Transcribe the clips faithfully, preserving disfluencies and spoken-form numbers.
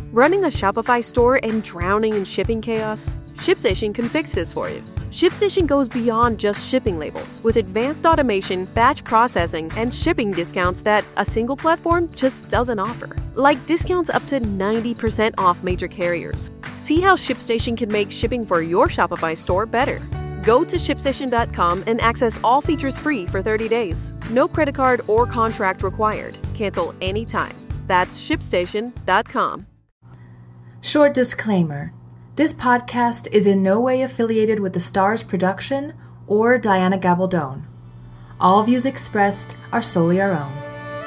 Running a Shopify store and drowning in shipping chaos? ShipStation can fix this for you. ShipStation goes beyond just shipping labels with advanced automation, batch processing, and shipping discounts that a single platform just doesn't offer. Like discounts up to ninety percent off major carriers. See how ShipStation can make shipping for your Shopify store better. Go to ship station dot com and access all features free for thirty days. No credit card or contract required. Cancel anytime. That's ship station dot com. Short disclaimer. This podcast is in no way affiliated with the Stars production or Diana Gabaldon. All views expressed are solely our own.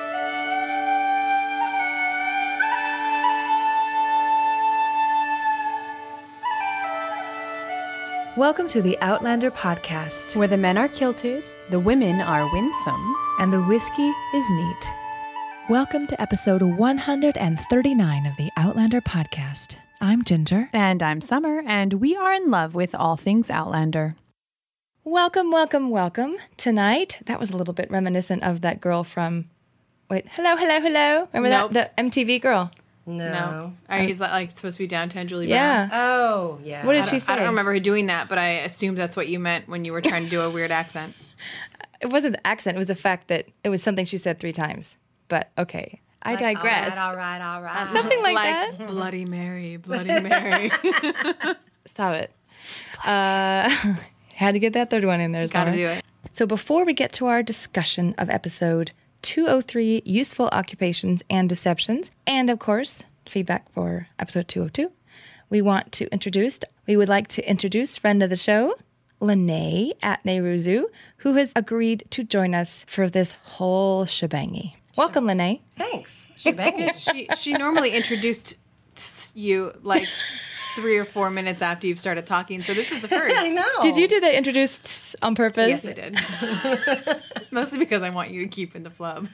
Welcome to the Outlander podcast, where the men are kilted, the women are winsome, and the whiskey is neat. Welcome to episode one hundred thirty-nine of the Outlander podcast. I'm Ginger. And I'm Summer, and we are in love with all things Outlander. Welcome, welcome, welcome. Tonight, that was a little bit reminiscent of that girl from, wait, hello, hello, hello. Remember nope. that? The M T V girl. No. no. Are you, is that like supposed to be Downtown Julie Brown? Yeah. Oh, yeah. What did she say? I don't remember her doing that, but I assumed that's what you meant when you were trying to do a weird accent. It wasn't the accent. It was the fact that it was something she said three times. But, okay. I like, digress. All right, all right, all right. Something like, like that. Bloody Mary, Bloody Mary. Stop it. Uh, had to get that third one in there. Gotta do it. So before we get to our discussion of episode two oh three, Useful Occupations and Deceptions, and of course, feedback for episode two oh two, we want to introduce, we would like to introduce friend of the show, Lene at Nehruzu, who has agreed to join us for this whole shebangy. Welcome, Lene. Thanks. she she normally introduced you like three or four minutes after you've started talking, so this is the first. I know. Did you do the introduced on purpose? Yes, I did. Mostly because I want you to keep in the flub.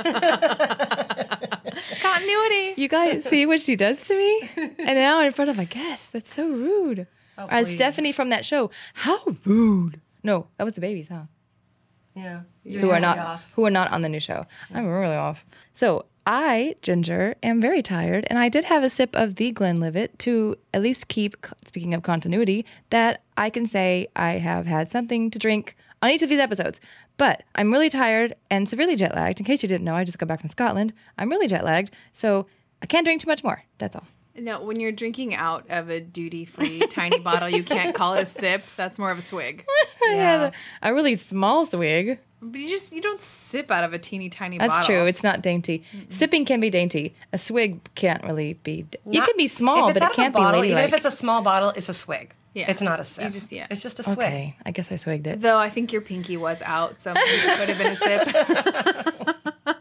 Continuity. You guys see what she does to me? And now in front of a guest. That's so rude. Oh, As Stephanie from that show. How rude. No, that was the babies, huh? Yeah. Who are totally not off. who are not on the new show. I'm really off. So I, Ginger, am very tired, and I did have a sip of the Glenlivet to at least keep, speaking of continuity, that I can say I have had something to drink on each of these episodes. But I'm really tired and severely jet lagged. In case you didn't know, I just got back from Scotland. I'm really jet lagged, so I can't drink too much more. That's all. No, when you're drinking out of a duty-free tiny bottle, you can't call it a sip. That's more of a swig. I had a, a really small swig. But you just you don't sip out of a teeny tiny That's bottle. That's true. It's not dainty. Mm-mm. Sipping can be dainty. A swig can't really be. Not, it can be small, but it can't bottle, be ladylike. Even if it's a small bottle, it's a swig. Yeah. It's not a sip. You just, yeah. It's just a swig. Okay, I guess I swigged it. Though I think your pinky was out, so maybe it could have been a sip.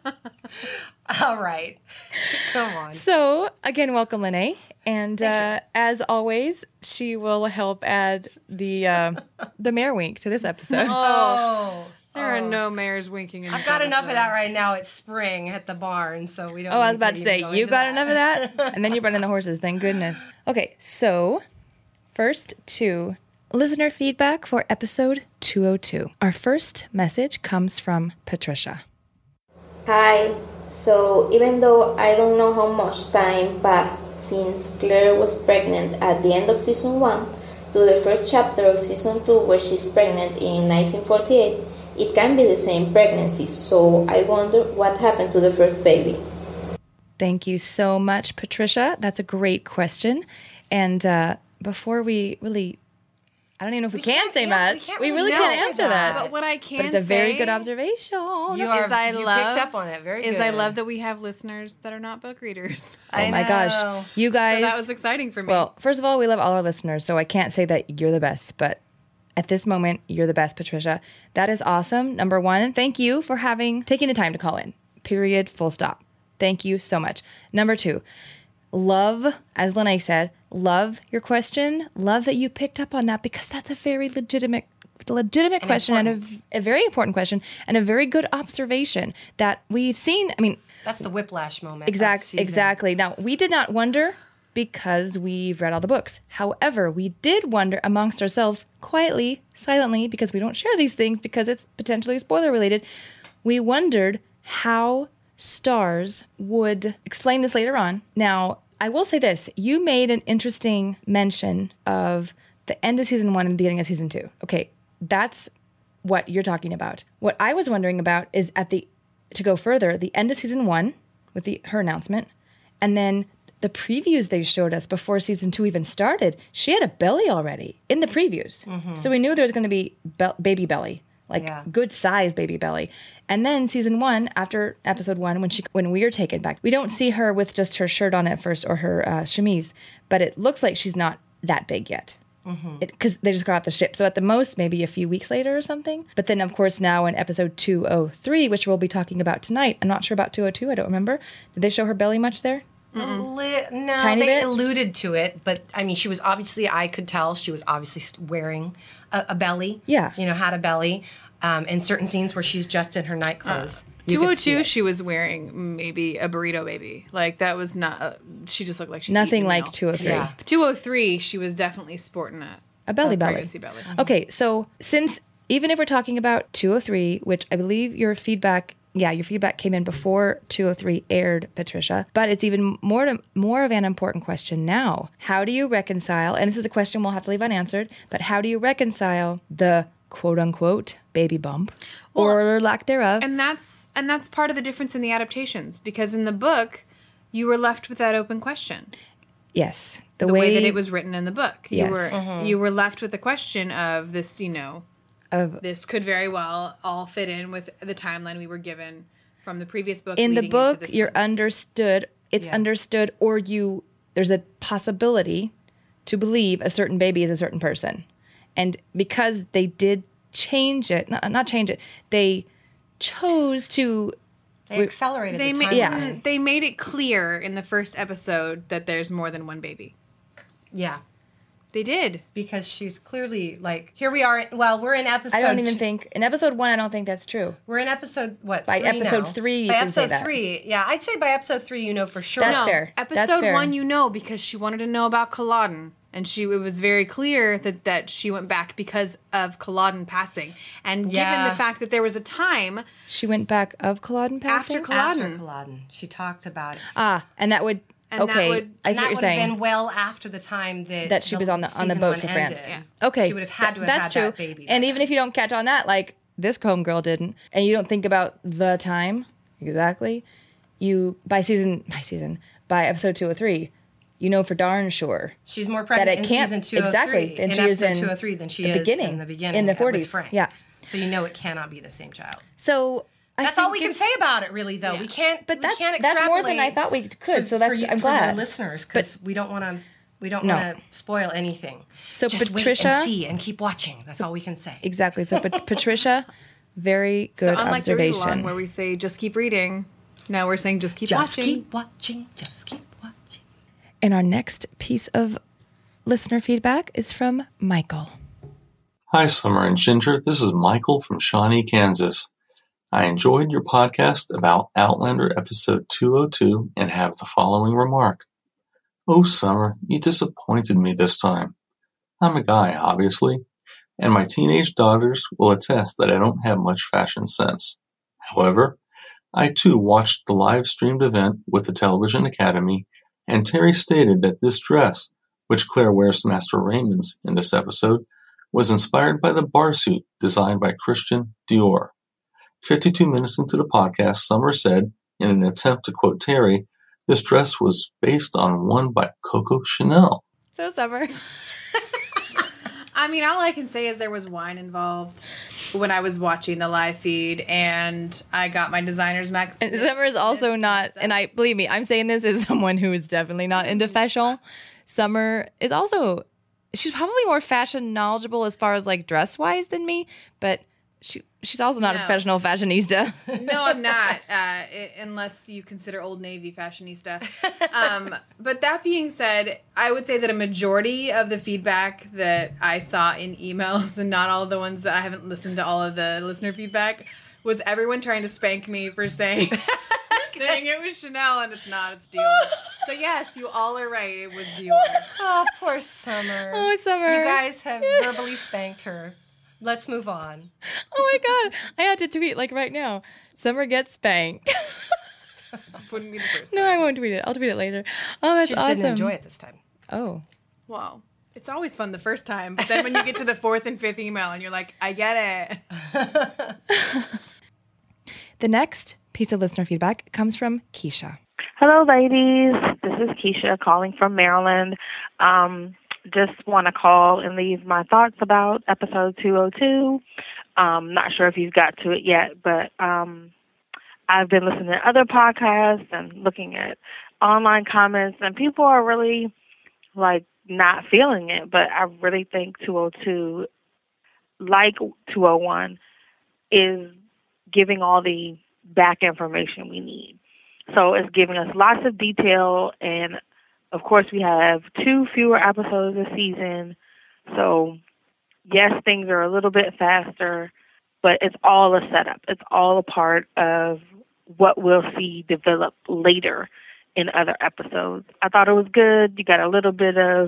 All right. Come on. So, again, welcome, Lene. And uh, as always, she will help add the uh, the mare wink to this episode. Oh. There oh. are no mares winking in I've got enough of that right now. It's spring at the barn, so we don't Oh, I was need about to, to say, go you got that. enough of that? And then you're running the horses, thank goodness. Okay, so first to listener feedback for episode two oh two. Our first message comes from Patricia. Hi. So even though I don't know how much time passed since Claire was pregnant at the end of season one to the first chapter of season two where she's pregnant in nineteen forty-eight, it can be the same pregnancy, so I wonder what happened to the first baby. Thank you so much, Patricia. That's a great question. And uh, before we really... I don't even know if we, we can say much. We, we really can't answer that. But what I can But it's a very say good observation. You are, is I you love, picked up on it. Very is good. I love that we have listeners that are not book readers. Oh I my know. gosh. You guys. So that was exciting for me. Well, first of all, we love all our listeners, so I can't say that you're the best, but at this moment, you're the best, Patricia. That is awesome. Number one, thank you for having taking the time to call in. Period. Full stop. Thank you so much. Number two, love, as Lene said, love your question. Love that you picked up on that because that's a very legitimate legitimate and question important. and a, a very important question and a very good observation that we've seen. I mean, that's the whiplash moment. Exact, exactly. Now, we did not wonder because we've read all the books. However, we did wonder amongst ourselves quietly, silently, because we don't share these things because it's potentially spoiler related. We wondered how Stars would explain this later on. Now, I will say this. You made an interesting mention of the end of season one and the beginning of season two. Okay, that's what you're talking about. What I was wondering about is at the, to go further, the end of season one with the her announcement, and then the previews they showed us before season two even started, she had a belly already in the previews. Mm-hmm. So we knew there was going to be be- baby belly, like yeah. good size baby belly. And then season one, after episode one, when she when we are taken back, we don't see her with just her shirt on at first or her uh, chemise, but it looks like she's not that big yet. Because mm-hmm. they just got off the ship. So at the most, maybe a few weeks later or something. But then, of course, now in episode two oh three, which we'll be talking about tonight, I'm not sure about two oh two. I don't remember. Did they show her belly much there? Li- no, Tiny they bit? alluded to it. But, I mean, she was obviously, I could tell, she was obviously wearing a, a belly. Yeah. You know, had a belly. Um, in certain scenes where she's just in her night clothes. Uh. two oh two, she was wearing maybe a burrito baby. Like, that was not, uh, she just looked like she Nothing like two oh three. Yeah. two oh three, she was definitely sporting a, a belly a belly. pregnancy belly. Okay, so since, even if we're talking about two oh three, which I believe your feedback, yeah, your feedback came in before two oh three aired, Patricia, but it's even more to, more of an important question now. How do you reconcile, and this is a question we'll have to leave unanswered, but how do you reconcile the quote-unquote baby bump, well, or lack thereof? And that's and that's part of the difference in the adaptations, because in the book, you were left with that open question. Yes. The, the way, way that it was written in the book. Yes. You were Mm-hmm. you were left with the question of this, you know, of this could very well all fit in with the timeline we were given from the previous book. In the leading book, into this you're one. understood, it's Yeah. understood, or you, there's a possibility to believe a certain baby is a certain person. And because they did change it, not, not change it, they chose to... They accelerated They the ma- timeline. Yeah. they made it clear in the first episode that there's more than one baby. Yeah. They did. Because she's clearly, like, here we are. Well, we're in episode... I don't even think... In episode one, I don't think that's true. We're in episode, what, By three episode now? three, you By can episode say that. three, yeah. I'd say by episode three, you know for sure. That's no, fair. That's episode fair. one, you know, because she wanted to know about Culloden. And she, it was very clear that, that she went back because of Culloden passing. And given Yeah. the fact that there was a time She went back of Culloden passing? after Culloden. After Culloden. She talked about it. Ah, and that would... And that okay, would- I see And that what you're would have saying. been well after the time that That she was on the on the season boat one to ended. France. Yeah. Okay, She would have had to have that's had true. that baby. And by even then. if you don't catch on that, like this homegirl didn't, and you don't think about the time exactly, you by season by season by episode two or three, you know for darn sure She's more that pregnant it in can't season two oh three. exactly than in she is episode in two oh three than she the is beginning in the beginning in the with forties. Frank. Yeah, So you know it cannot be the same child. so I That's all think we can it's- say about it, really. Though Yeah. we can't. But we that's can't that's more than I extrapolate thought we could. for- so that's for you, I'm for glad. the listeners, because we don't want to. We don't No. want to spoil anything. So Just Patricia- wait and see and keep watching. That's all we can say. Exactly. So, but Patricia, very good So unlike the read observation. along where we say just keep reading, now we're saying just keep Just watching. keep watching. Just keep watching. And our next piece of listener feedback is from Michael. Hi, Summer and Ginger. This is Michael from Shawnee, Kansas. I enjoyed your podcast about Outlander episode two oh two and have the following remark. Oh, Summer, you disappointed me this time. I'm a guy, obviously, and my teenage daughters will attest that I don't have much fashion sense. However, I too watched the live-streamed event with the Television Academy, and Terry stated that this dress, which Claire wears to Master Raymond's in this episode, was inspired by the bar suit designed by Christian Dior. fifty-two minutes into the podcast, Summer said, in an attempt to quote Terry, this dress was based on one by Coco Chanel. So Summer. I mean, all I can say is there was wine involved when I was watching the live feed, and I got my designer's max. And Summer is also not, and I believe me, I'm saying this as someone who is definitely not into fashion. Summer is also, she's probably more fashion knowledgeable as far as like dress wise than me, but she she's also not a No. professional fashionista. No, I'm not, uh, I, unless you consider Old Navy fashionista. Um, but that being said, I would say that a majority of the feedback that I saw in emails, and not all of the ones that I haven't listened to all of the listener feedback, was everyone trying to spank me for saying for saying it was Chanel and it's not, it's Dior. So yes, you all are right, it was Dior. Oh, poor Summer. Oh, Summer. You guys have verbally spanked her. Let's move on. Oh my God. I had to tweet like right now. Summer gets spanked. Wouldn't be the first No, time. I won't tweet it. I'll tweet it later. Oh, that's She just awesome. didn't enjoy it this time. Oh. Well, it's always fun the first time, but then when you get to the fourth and fifth email and you're like, I get it. The next piece of listener feedback comes from Keisha. Hello, ladies. This is Keisha calling from Maryland. Um, just want to call and leave my thoughts about episode two oh two. Um, not sure if you've got to it yet, but um, I've been listening to other podcasts and looking at online comments, and people are really, like, not feeling it. But I really think two oh two, like two oh one, is giving all the back information we need. So it's giving us lots of detail, and of course we have two fewer episodes this season. So yes, things are a little bit faster, but it's all a setup. It's all a part of what we'll see develop later in other episodes. I thought it was good. You got a little bit of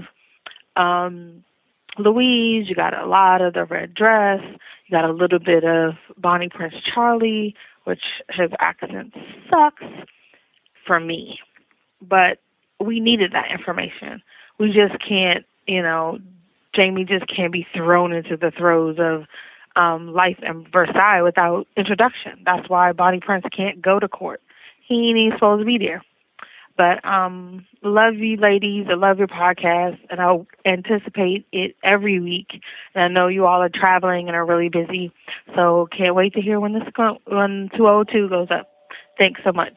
um, Louise. You got a lot of the red dress. You got a little bit of Bonnie Prince Charlie, which his accent sucks for me. But we needed that information. We just can't, you know, Jamie just can't be thrown into the throes of um, life in Versailles without introduction. That's why Bonnie Prince can't go to court. He ain't even supposed to be there. But um, love you, ladies. I love your podcast, and I'll anticipate it every week. And I know you all are traveling and are really busy, so can't wait to hear when this go- when two oh two goes up. Thanks so much.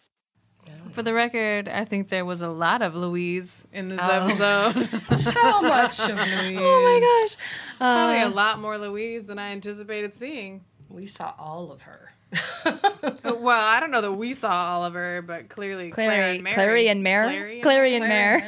For the record, I think there was a lot of Louise in this Oh. episode. So much of Louise. Oh my gosh. Probably Uh, a lot more Louise than I anticipated seeing. We saw all of her. Well, I don't know that we saw all of her, but clearly Claire Clary, and Mary. Clary and Mare? Clary Clary and Mare.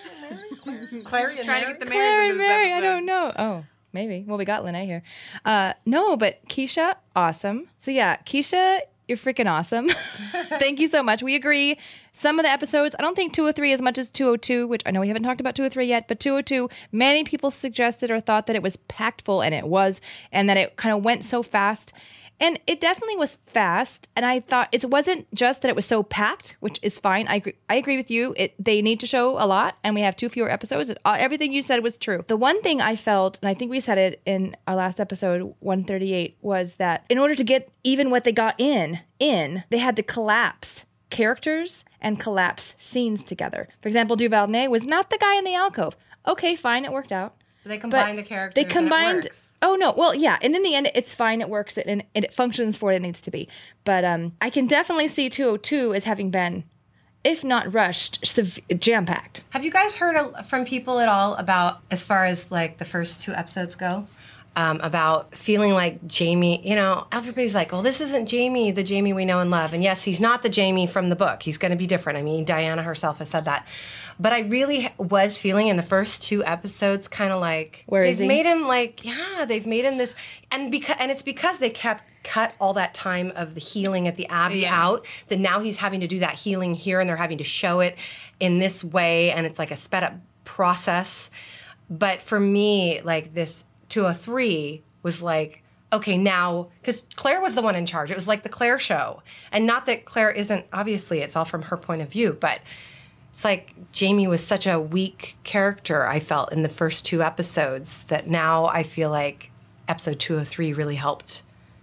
Mare. Clary and Trying to Mary? get the Claire Mares and in this Mary, I episode. don't know. Oh, maybe. Well, we got Lene here. Uh, no, but Keisha, awesome. So yeah, Keisha, you're freaking awesome. Thank you so much. We agree. Some of the episodes, I don't think two oh three as much as two oh two, which I know we haven't talked about two oh three yet, but two oh two, many people suggested or thought that it was packed full, and it was, and that it kind of went so fast. And it definitely was fast, and I thought it wasn't just that it was so packed, which is fine. I agree, I agree with you. It, they need to show a lot, and we have two fewer episodes. Uh, Everything you said was true. The one thing I felt, and I think we said it in our last episode, one thirty-eight, was that in order to get even what they got in, in, they had to collapse characters and collapse scenes together. For example, Duvernay was not the guy in the alcove. Okay, fine, it worked out. They combined But the characters. They combined. And it works. Oh no, well yeah, and in the end, it's fine. It works, and, and it functions for what it needs to be. But um, I can definitely see two oh two as having been, if not rushed, sev- jam packed. Have you guys heard a- from people at all about, as far as like the first two episodes go, um, about feeling like Jamie, you know, everybody's like, well, this isn't Jamie, the Jamie we know and love. And yes, he's not the Jamie from the book. He's going to be different. I mean, Diana herself has said that. But I really was feeling in the first two episodes kind of like, Where they've is he? made him like, yeah, they've made him this, and because and it's because they kept cut all that time of the healing at the Abbey Yeah. out, that now he's having to do that healing here, and they're having to show it in this way, and it's like a sped up process. But for me, like this two oh three was like, okay, now, because Claire was the one in charge. It was like the Claire show. And not that Claire isn't, obviously, it's all from her point of view, but it's like Jamie was such a weak character, I felt, in the first two episodes, that now I feel like episode two oh three really helped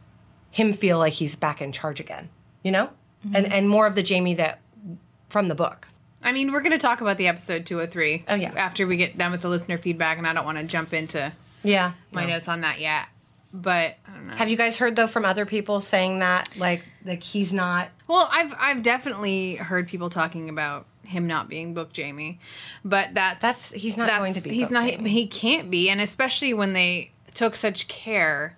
him feel like he's back in charge again, you know? Mm-hmm. And and more of the Jamie that from the book. I mean, we're going to talk about the episode two oh three. Oh, yeah. After we get done with the listener feedback, and I don't want to jump into Yeah. my No. notes on that yet. But I don't know. Have you guys heard, though, from other people saying that, like, like he's not... Well, I've I've definitely heard people talking about him not being Book Jamie, but that's That's- he's not going to be He's Book not. Jamie. He can't be, and especially when they took such care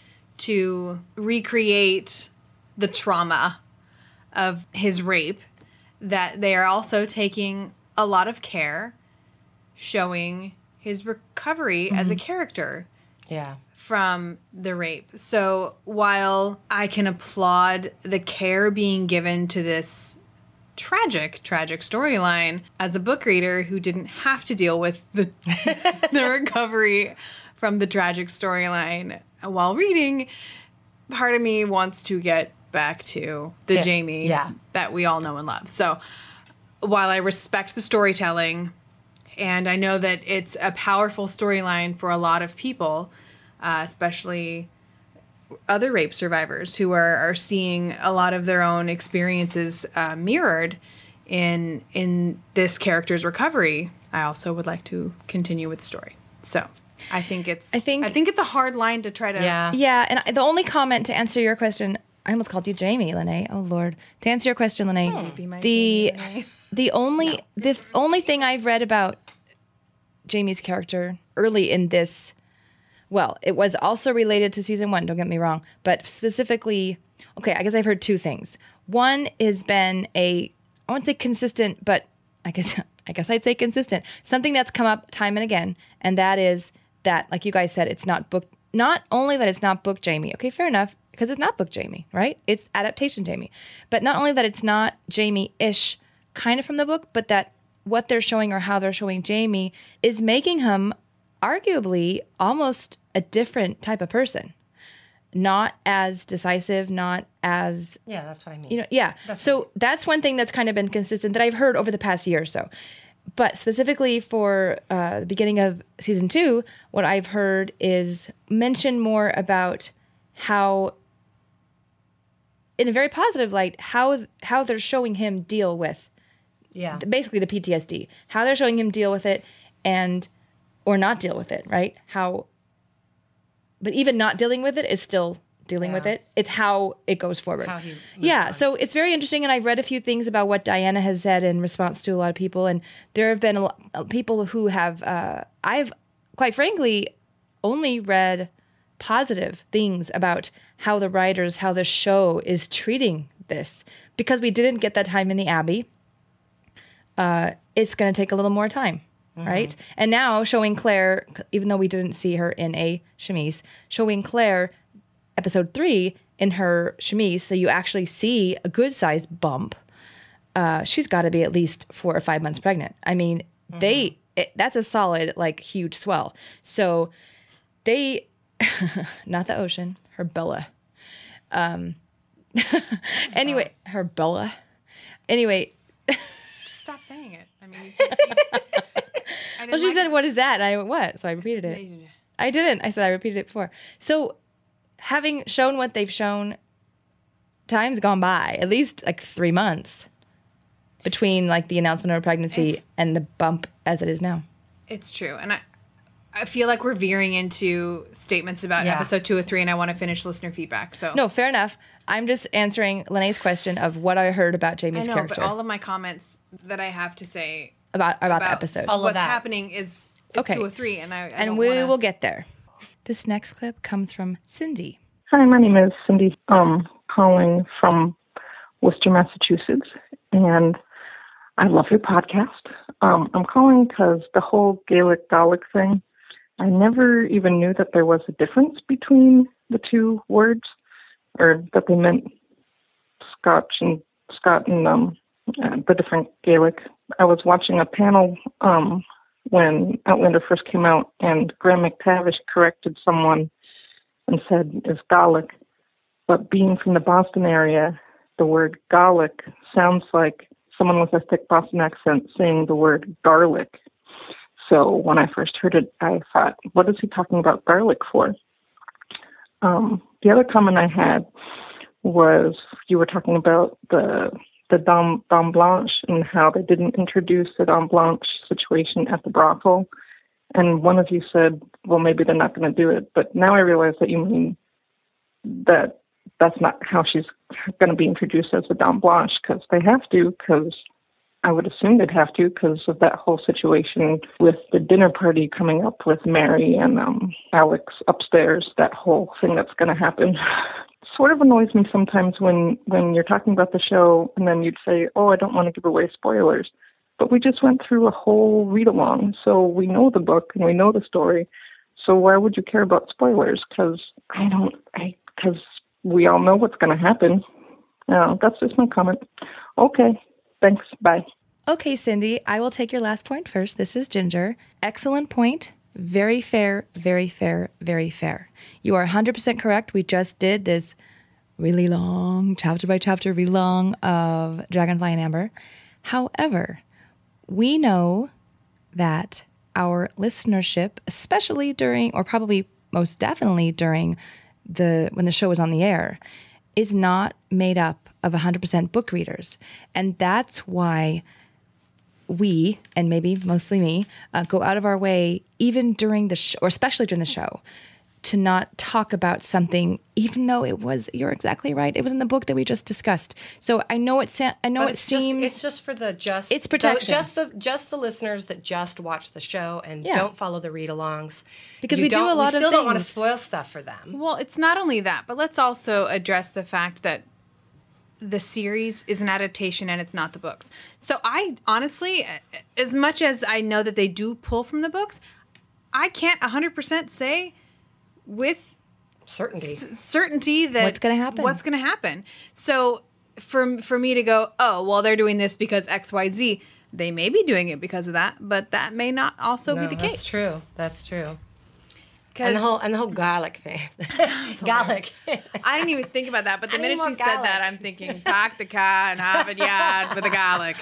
to recreate the trauma of his rape, that they are also taking a lot of care showing his recovery as a character Yeah. from the rape. So while I can applaud the care being given to this tragic, tragic storyline, as a book reader who didn't have to deal with the the recovery from the tragic storyline while reading, part of me wants to get back to the Yeah. Jamie Yeah. that we all know and love. So while I respect the storytelling, and I know that it's a powerful storyline for a lot of people, uh, especially other rape survivors who are, are seeing a lot of their own experiences uh, mirrored in in this character's recovery, I also would like to continue with the story. So I think it's I think- I think it's a hard line to try to Yeah. Yeah, and I- the only comment to answer your question, I almost called you Jamie, Lene. Oh Lord, to answer your question, Lene, be my the Jamie, Lene. the only the f- only thing I've read about Jamie's character early in this, well, it was also related to season one. Don't get me wrong, but specifically, okay, I guess I've heard two things. One has been a, I won't say consistent, but I guess I guess I'd say consistent. Something that's come up time and again, and that is that, like you guys said, it's not book. Not only that it's not book Jamie. Okay, fair enough, because it's not book Jamie, right? It's adaptation Jamie. But not only that it's not Jamie-ish, kind of from the book, but that what they're showing or how they're showing Jamie is making him arguably almost a different type of person. Not as decisive, not as Yeah, that's what I mean. you know, yeah. That's so that's one thing that's kind of been consistent that I've heard over the past year or so. But specifically for uh, the beginning of season two, what I've heard is mention more about how, in a very positive light, how how they're showing him deal with yeah. basically the P T S D, how they're showing him deal with it and or not deal with it, right? How, but even not dealing with it is still dealing Yeah. with it. It's how it goes forward. How he moves yeah, on. so it's very interesting, and I've read a few things about what Diana has said in response to a lot of people, and there have been a lot of people who have, uh, I've quite frankly only read positive things about how the writers, how the show is treating this, because we didn't get that time in the Abbey. Uh, it's going to take a little more time. Right? And now showing Claire, even though we didn't see her in a chemise, showing Claire episode three in her chemise, so you actually see a good sized bump. Uh, she's got to be at least four or five months pregnant. I mean, they it, that's a solid, like, huge swell. So they, not the ocean, her Bella. Um, anyway, her Bella. Anyway. Just stop saying it. I mean, you can, you, I Well, didn't she like said, it. "What is that?" And I went, "What?" So I repeated it. I didn't. I said I repeated it before. So, having shown what they've shown, time's gone by, at least like three months between like the announcement of her pregnancy It's- and the bump as it is now. It's true, and I, I feel like we're veering into statements about Yeah. episode two or three, and I want to finish listener feedback. So No, fair enough. I'm just answering Lene's question of what I heard about I Jamie's know, character but all of my comments that I have to say about about, the about episode. all of what's that. happening is, is Okay. two or three, and I, I and don't we wanna, will get there. This next clip comes from Cindy. Hi, my name is Cindy, um, calling from Worcester, Massachusetts, and I love your podcast. Um, I'm calling because the whole Gaelic Gaelic thing, I never even knew that there was a difference between the two words, or that they meant Scotch and Scot and um, uh, the different Gaelic. I was watching a panel um, when Outlander first came out, and Graham McTavish corrected someone and said is Gaelic, but being from the Boston area, the word Gaelic sounds like someone with a thick Boston accent saying the word garlic. So when I first heard it, I thought, what is he talking about garlic for? Um, the other comment I had was you were talking about the the Dame, Dame Blanche and how they didn't introduce the Dame Blanche situation at the brothel. And one of you said, well, maybe they're not going to do it. But now I realize that you mean that that's not how she's going to be introduced as a Dame Blanche, because they have to, because I would assume they'd have to because of that whole situation with the dinner party coming up with Mary and um, Alex upstairs, that whole thing that's going to happen. Sort of annoys me sometimes when, when you're talking about the show and then you'd say, oh, I don't want to give away spoilers. But we just went through a whole read-along, so we know the book and we know the story. So why would you care about spoilers? Because I don't, I, because we all know what's going to happen. No, that's just my comment. Okay, thanks, bye. Okay, Cindy, I will take your last point first. This is Ginger. Excellent point. Very fair, very fair, very fair. You are one hundred percent correct. We just did this really long, chapter by chapter, really long of Dragonfly and Amber. However, we know that our listenership, especially during, or probably most definitely during the when the show was on the air, is not made up of one hundred percent book readers. And that's why we, and maybe mostly me, uh, go out of our way, even during the show, or especially during the show, to not talk about something, even though it was, you're exactly right, it was in the book that we just discussed. So I know it, sa- I know But it it's seems... Just, it's just for the just... It's protection. the- just, the, just the listeners that just watch the show and Yeah. don't follow the read-alongs. Because You we do don't- a lot we of still don't want to things. spoil stuff for them. Well, it's not only that, but let's also address the fact that the series is an adaptation and it's not the books. So I honestly, as much as I know that they do pull from the books, I can't one hundred percent say with Certainty. s- certainty that What's gonna happen. What's going to happen. So for for me to go, oh, well, they're doing this because X, Y, Z. They may be doing it because of that, but that may not also No, be the case. That's true. That's true. 'Cause And the whole and the whole garlic thing. garlic. I didn't even think about that, but the I minute need she more said that, garlic. I'm thinking, pack the car and have it yard with the garlic.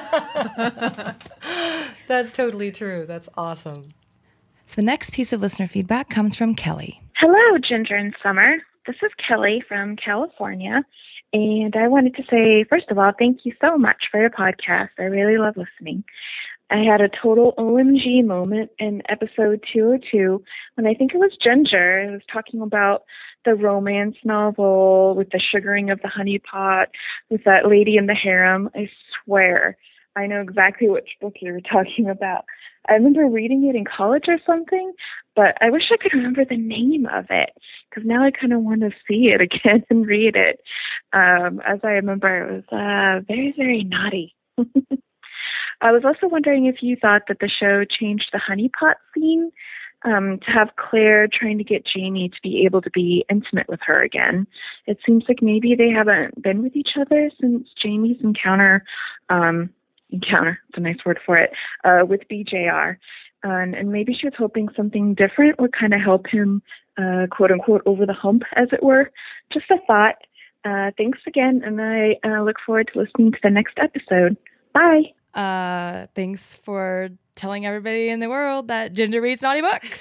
That's totally true. That's awesome. So the next piece of listener feedback comes from Kelly. Hello, Ginger and Summer. This is Kelly from California. And I wanted to say, first of all, thank you so much for your podcast. I really love listening. I had a total O M G moment in episode two oh two when I think it was Ginger. It was talking about the romance novel with the sugaring of the honey pot with that lady in the harem. I swear, I know exactly which book you were talking about. I remember reading it in college or something, but I wish I could remember the name of it because now I kind of want to see it again and read it. Um, as I remember, it was uh, very, very naughty. I was also wondering if you thought that the show changed the honeypot scene um, to have Claire trying to get Jamie to be able to be intimate with her again. It seems like maybe they haven't been with each other since Jamie's encounter, um, encounter, it's a nice word for it, uh, with B J R. Um, and maybe she was hoping something different would kind of help him, uh, quote unquote, over the hump, as it were. Just a thought. Uh, thanks again, and I uh, look forward to listening to the next episode. Bye. Uh, thanks for telling everybody in the world that Ginger reads naughty books.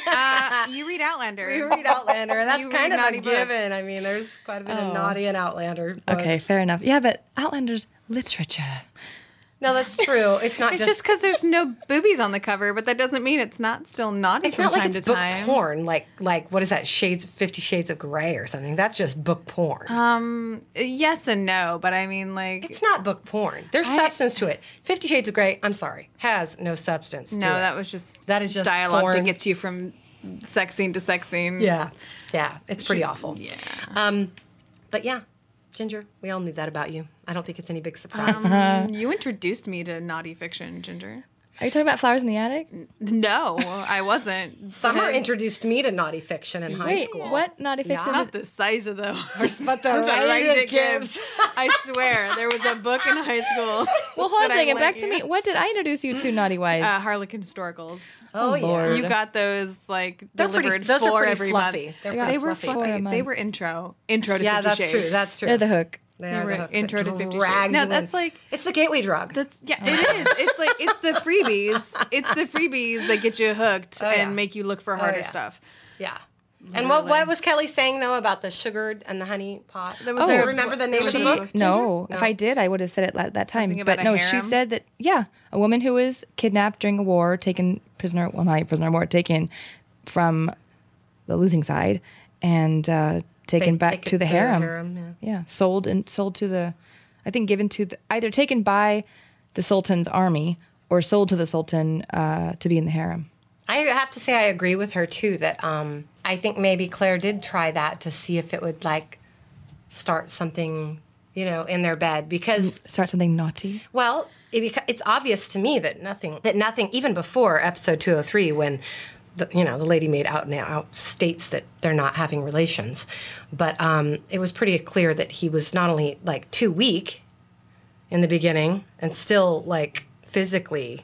Uh, you read Outlander. We read Outlander. That's You kind read of a naughty books. given. I mean, there's quite a bit Oh. of naughty and Outlander books. Okay, fair enough. Yeah, but Outlander's literature. No, that's true. It's not It's just... just because there's no boobies on the cover, but that doesn't mean it's not still naughty It's from not like time it's to book time. porn, like like what is that? Shades, Fifty Shades of Grey or something. That's just book porn. Um, yes and no, but I mean, like, it's not book porn. There's I- substance to it. Fifty Shades of Grey, I'm sorry, has no substance to no, it. that was just That is just dialogue porn. that gets you from sex scene to sex scene. Yeah, yeah, it's pretty awful. Yeah. Um, but yeah, Ginger, we all knew that about you. I don't think it's any big surprise. Um, you introduced me to naughty fiction, Ginger. Are you talking about Flowers in the Attic? No, I wasn't. Summer But- introduced me to naughty fiction in high Wait, school. what naughty fiction? Not the size of the horse, But the the writing writing it it gives. I swear, there was a book in high school. Well, hold on a that I second. lent Back to you. me. What did I introduce you to, naughty wise? Uh, Harlequin historicals. Oh, yeah. Lord. You got those like They're pretty- delivered those are for pretty every fluffy. month. They're pretty They were fluffy. fluffy. For a They month. were intro, intro to Yeah, Fifty that's Shades. true. That's true. They're the hook. They They are were the hook that intro to Fifty drags Shades. No, you that's in. like It's the gateway drug. that's yeah. It is. It's like it's the freebies. It's the freebies that get you hooked Oh, yeah. and make you look for harder yeah. stuff. Yeah. And what, Literally. what was Kelly saying, though, about the sugared and the honey pot? That was Do you her- remember the name of she- the book? No, Ginger? if I did, I would have said it at that time. Something But about a no, she harem? said that, yeah, a woman who was kidnapped during a war, taken prisoner, well, not a prisoner of war, taken from the losing side and uh, taken They back take to it the to harem. the harem, yeah. Yeah, sold and sold to the, I think given to the, either taken by the Sultan's army or sold to the Sultan uh, to be in the harem. I have to say I agree with her, too, that um, I think maybe Claire did try that to see if it would, like, start something, you know, in their bed. Because, Start something naughty. well, it beca- it's obvious to me that nothing, that nothing, even before episode two oh three, when, the, you know, the lady made out and out states that they're not having relations. But um, it was pretty clear that he was not only, like, too weak in the beginning and still, like, physically,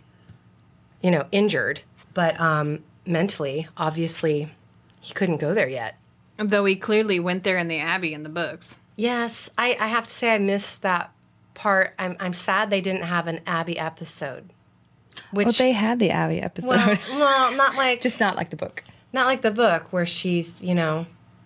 you know, injured, but um, mentally, obviously, he couldn't go there yet. Though he clearly went there in the Abbey in the books. Yes, I, I have to say I missed that part. I'm I'm sad they didn't have an Abby episode. Which Well, they had the Abby episode. well, well, not like Just not like the book. not like the book where she's, you know,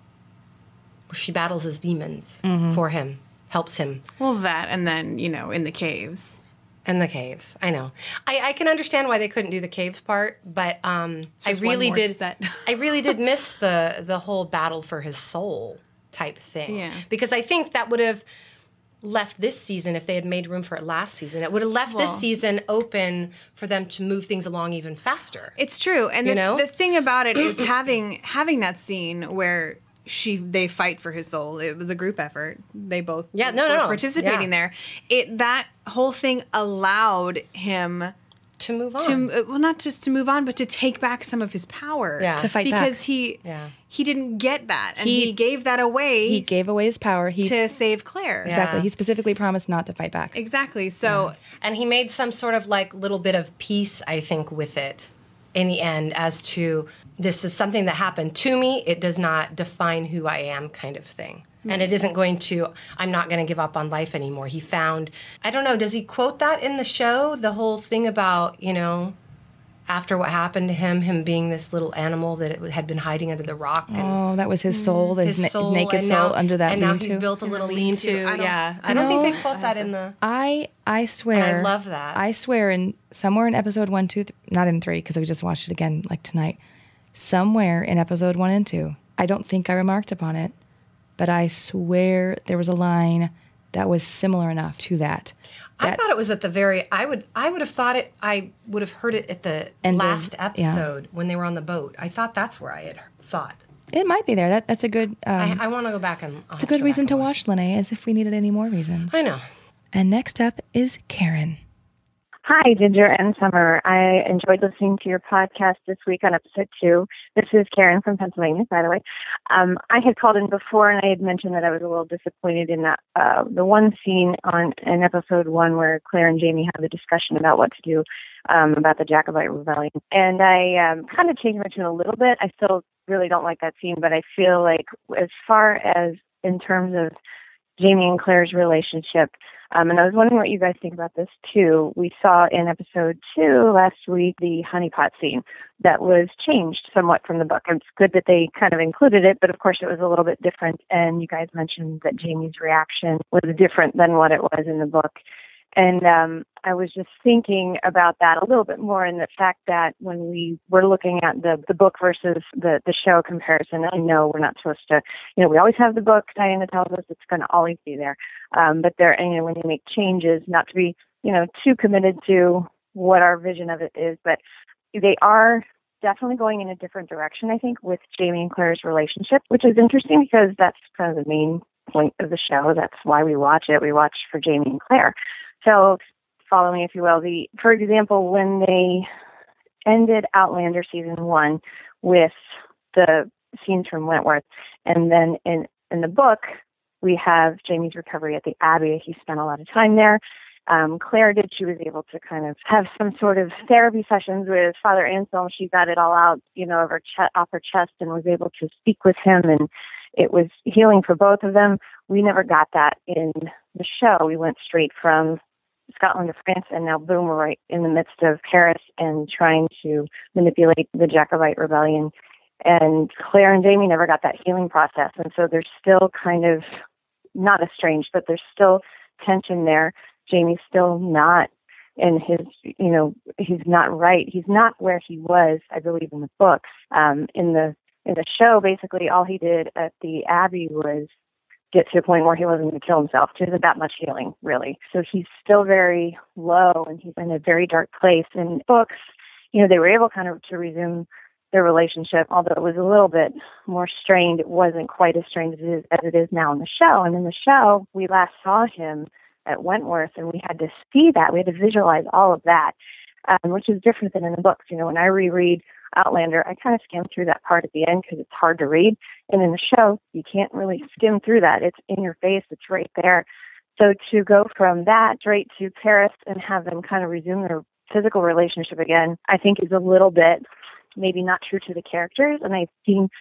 where she battles his demons for him, helps him. Well, that, and then, you know, in the caves. And the caves. I know. I, I can understand why they couldn't do the caves part, but um, I just one really more did. set. I really did miss the the whole battle for his soul type thing. Yeah. Because I think that would have left this season if they had made room for it last season. It would have left this Well- season open for them to move things along even faster. It's true, and You the, know? the thing about it is having having that scene where she they fight for his soul. It was a group effort. They both Yeah, no, were no, no. participating Yeah. there. It that whole thing allowed him to move on. to uh, well, not just to move on, but to take back some of his power. Yeah. To fight because back. he Yeah. he didn't get that, and he, He- gave that away He gave away his power. He to save Claire. Exactly. Yeah. He specifically promised not to fight back. Exactly. So And he made some sort of like little bit of peace, I think, with it in the end as to this is something that happened to me. It does not define who I am kind of thing. And it isn't going to, I'm not going to give up on life anymore. He found, I don't know, does he quote that in the show? The whole thing about, you know, after what happened to him, him being this little animal that it had been hiding under the rock. And Oh, that was his soul, his, na- soul, naked and soul now- under that and now lean-to. he's built a little lean-to. lean-to. I don't- yeah, I You don't think know- they quote that in the. I I swear. And I love that. I swear in somewhere in episode one, two, th- not in three because we just watched it again like tonight. Somewhere in episode one and two, I don't think I remarked upon it, but I swear there was a line that was similar enough to that. I that thought it was at the very. I would. I would have thought it. I would have heard it at the End of- last yeah. episode when they were on the boat. I thought that's where I had thought. it might be there. That that's a good. Um, I, I want to go back and. it's a good reason to watch, Lene, as if we needed any more reasons. I know. And next up is Karen. Hi, Ginger and Summer. I enjoyed listening to your podcast this week on episode two. This is Karen from Pennsylvania, by the way. Um, I had called in before, and I had mentioned that I was a little disappointed in that uh, the one scene on in episode one where Claire and Jamie have the discussion about what to do um, about the Jacobite rebellion. And I um, kind of changed my tune a little bit. I still really don't like that scene, but I feel like as far as in terms of Jamie and Claire's relationship, Um, and I was wondering what you guys think about this, too. We saw in episode two last week the honeypot scene that was changed somewhat from the book. It's good that they kind of included it, but of course it was a little bit different. And you guys mentioned that Jamie's reaction was different than what it was in the book. And um, I was just thinking about that a little bit more in the fact that when we were looking at the, the book versus the, the show comparison, I know we're not supposed to, you know, we always have the book. Diana tells us it's going to always be there. Um, but there, you know, when you make changes, not to be, you know, too committed to what our vision of it is, but they are definitely going in a different direction, I think, with Jamie and Claire's relationship, which is interesting because that's kind of the main point of the show. That's why we watch it. We watch for Jamie and Claire. So follow me, if you will. The, for example, when they ended Outlander season one with the scenes from Wentworth, and then in, in the book, we have Jamie's recovery at the Abbey. He spent a lot of time there. Um, Claire did. She was able to kind of have some sort of therapy sessions with Father Anselm. She got it all out, you know, of her ch- off her chest and was able to speak with him, and it was healing for both of them. We never got that in the show. We went straight from Scotland to France, and now boom, we're right in the midst of Paris and trying to manipulate the Jacobite rebellion. And Claire and Jamie never got that healing process, and so there's still kind of not estranged, but there's still tension there. Jamie's still not in his, you know, he's not right. He's not where he was, I believe, in the books. Um, in the in the show, basically, all he did at the Abbey was get to a point where he wasn't going to kill himself. There isn't that much healing, really. So he's still very low, and he's in a very dark place. In books, you know, they were able kind of to resume their relationship, although it was a little bit more strained. It wasn't quite as strained as it is, as it is now in the show. And in the show, we last saw him at Wentworth, and we had to see that. We had to visualize all of that, um, which is different than in the books. You know, when I reread Outlander, I kind of skim through that part at the end because it's hard to read. And in the show, you can't really skim through that. It's in your face. It's right there. So to go from that straight to Paris and have them kind of resume their physical relationship again, I think is a little bit maybe not true to the characters. And I've seen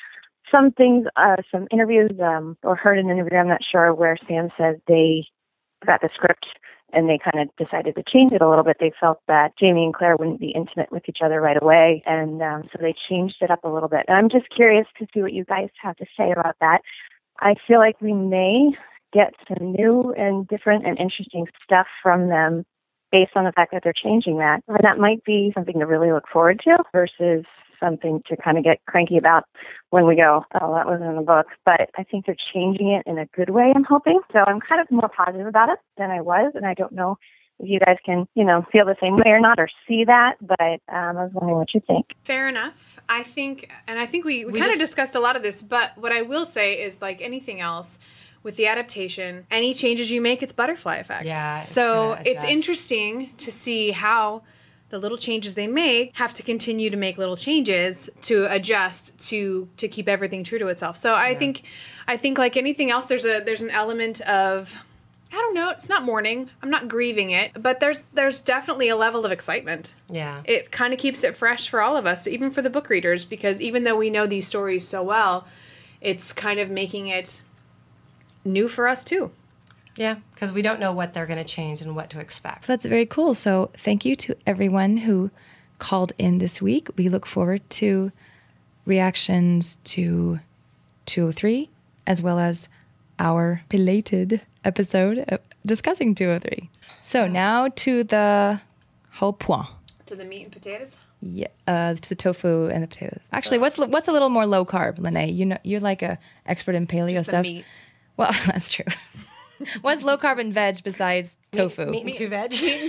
some things, uh, some interviews, um, or heard an interview, I'm not sure, where Sam said they got the script and they kind of decided to change it a little bit. They felt that Jamie and Claire wouldn't be intimate with each other right away, and um, so they changed it up a little bit. And I'm just curious to see what you guys have to say about that. I feel like we may get some new and different and interesting stuff from them based on the fact that they're changing that. And that might be something to really look forward to versus something to kind of get cranky about when we go, oh, that wasn't in the book. But I think they're changing it in a good way, I'm hoping. So I'm kind of more positive about it than I was. And I don't know if you guys can, you know, feel the same way or not or see that. But um, I was wondering what you think. Fair enough. I think, and I think we, we, We kind of just- discussed a lot of this, but what I will say is, like anything else, with the adaptation, any changes you make, it's butterfly effect. Yeah, it's So gonna it's adjust. interesting to see how the little changes they make have to continue to make little changes to adjust to to keep everything true to itself. So I think, I think like anything else, there's a there's an element of, I don't know, it's not mourning. I'm not grieving it, but there's there's definitely a level of excitement. Yeah. It kind of keeps it fresh for all of us, even for the book readers, because even though we know these stories so well, it's kind of making it new for us too. Yeah, because we don't know what they're going to change and what to expect. So that's very cool. So thank you to everyone who called in this week. We look forward to reactions to two oh three as well as our belated episode of discussing two oh three. So now to the whole point. To the meat and potatoes. Yeah, uh, to the tofu and the potatoes. Actually, what's what's a little more low carb, Lene? You know, you're like a expert in paleo Just the stuff. meat. Well, that's true. What's low carb and veg besides tofu? Meat and two veg.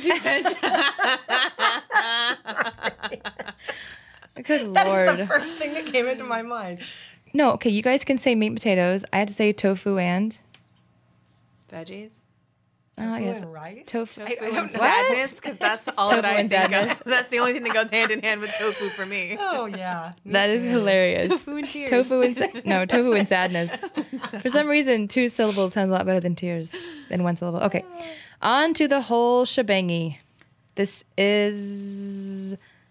Good That lord. is the first thing that came into my mind. No, okay, you guys can say meat and potatoes. I had to say tofu and Veggies. oh, I guess and rice? tofu. I, I don't know. Sadness, because that's all Tofu that I and think sadness. of. That's the only thing that goes hand in hand with tofu for me. Oh, yeah. Me That is too. hilarious. Tofu and tears. Tofu and sa- no tofu and sadness. For some reason, two syllables sounds a lot better than tears than one syllable. Okay, on to the whole shebangy. This is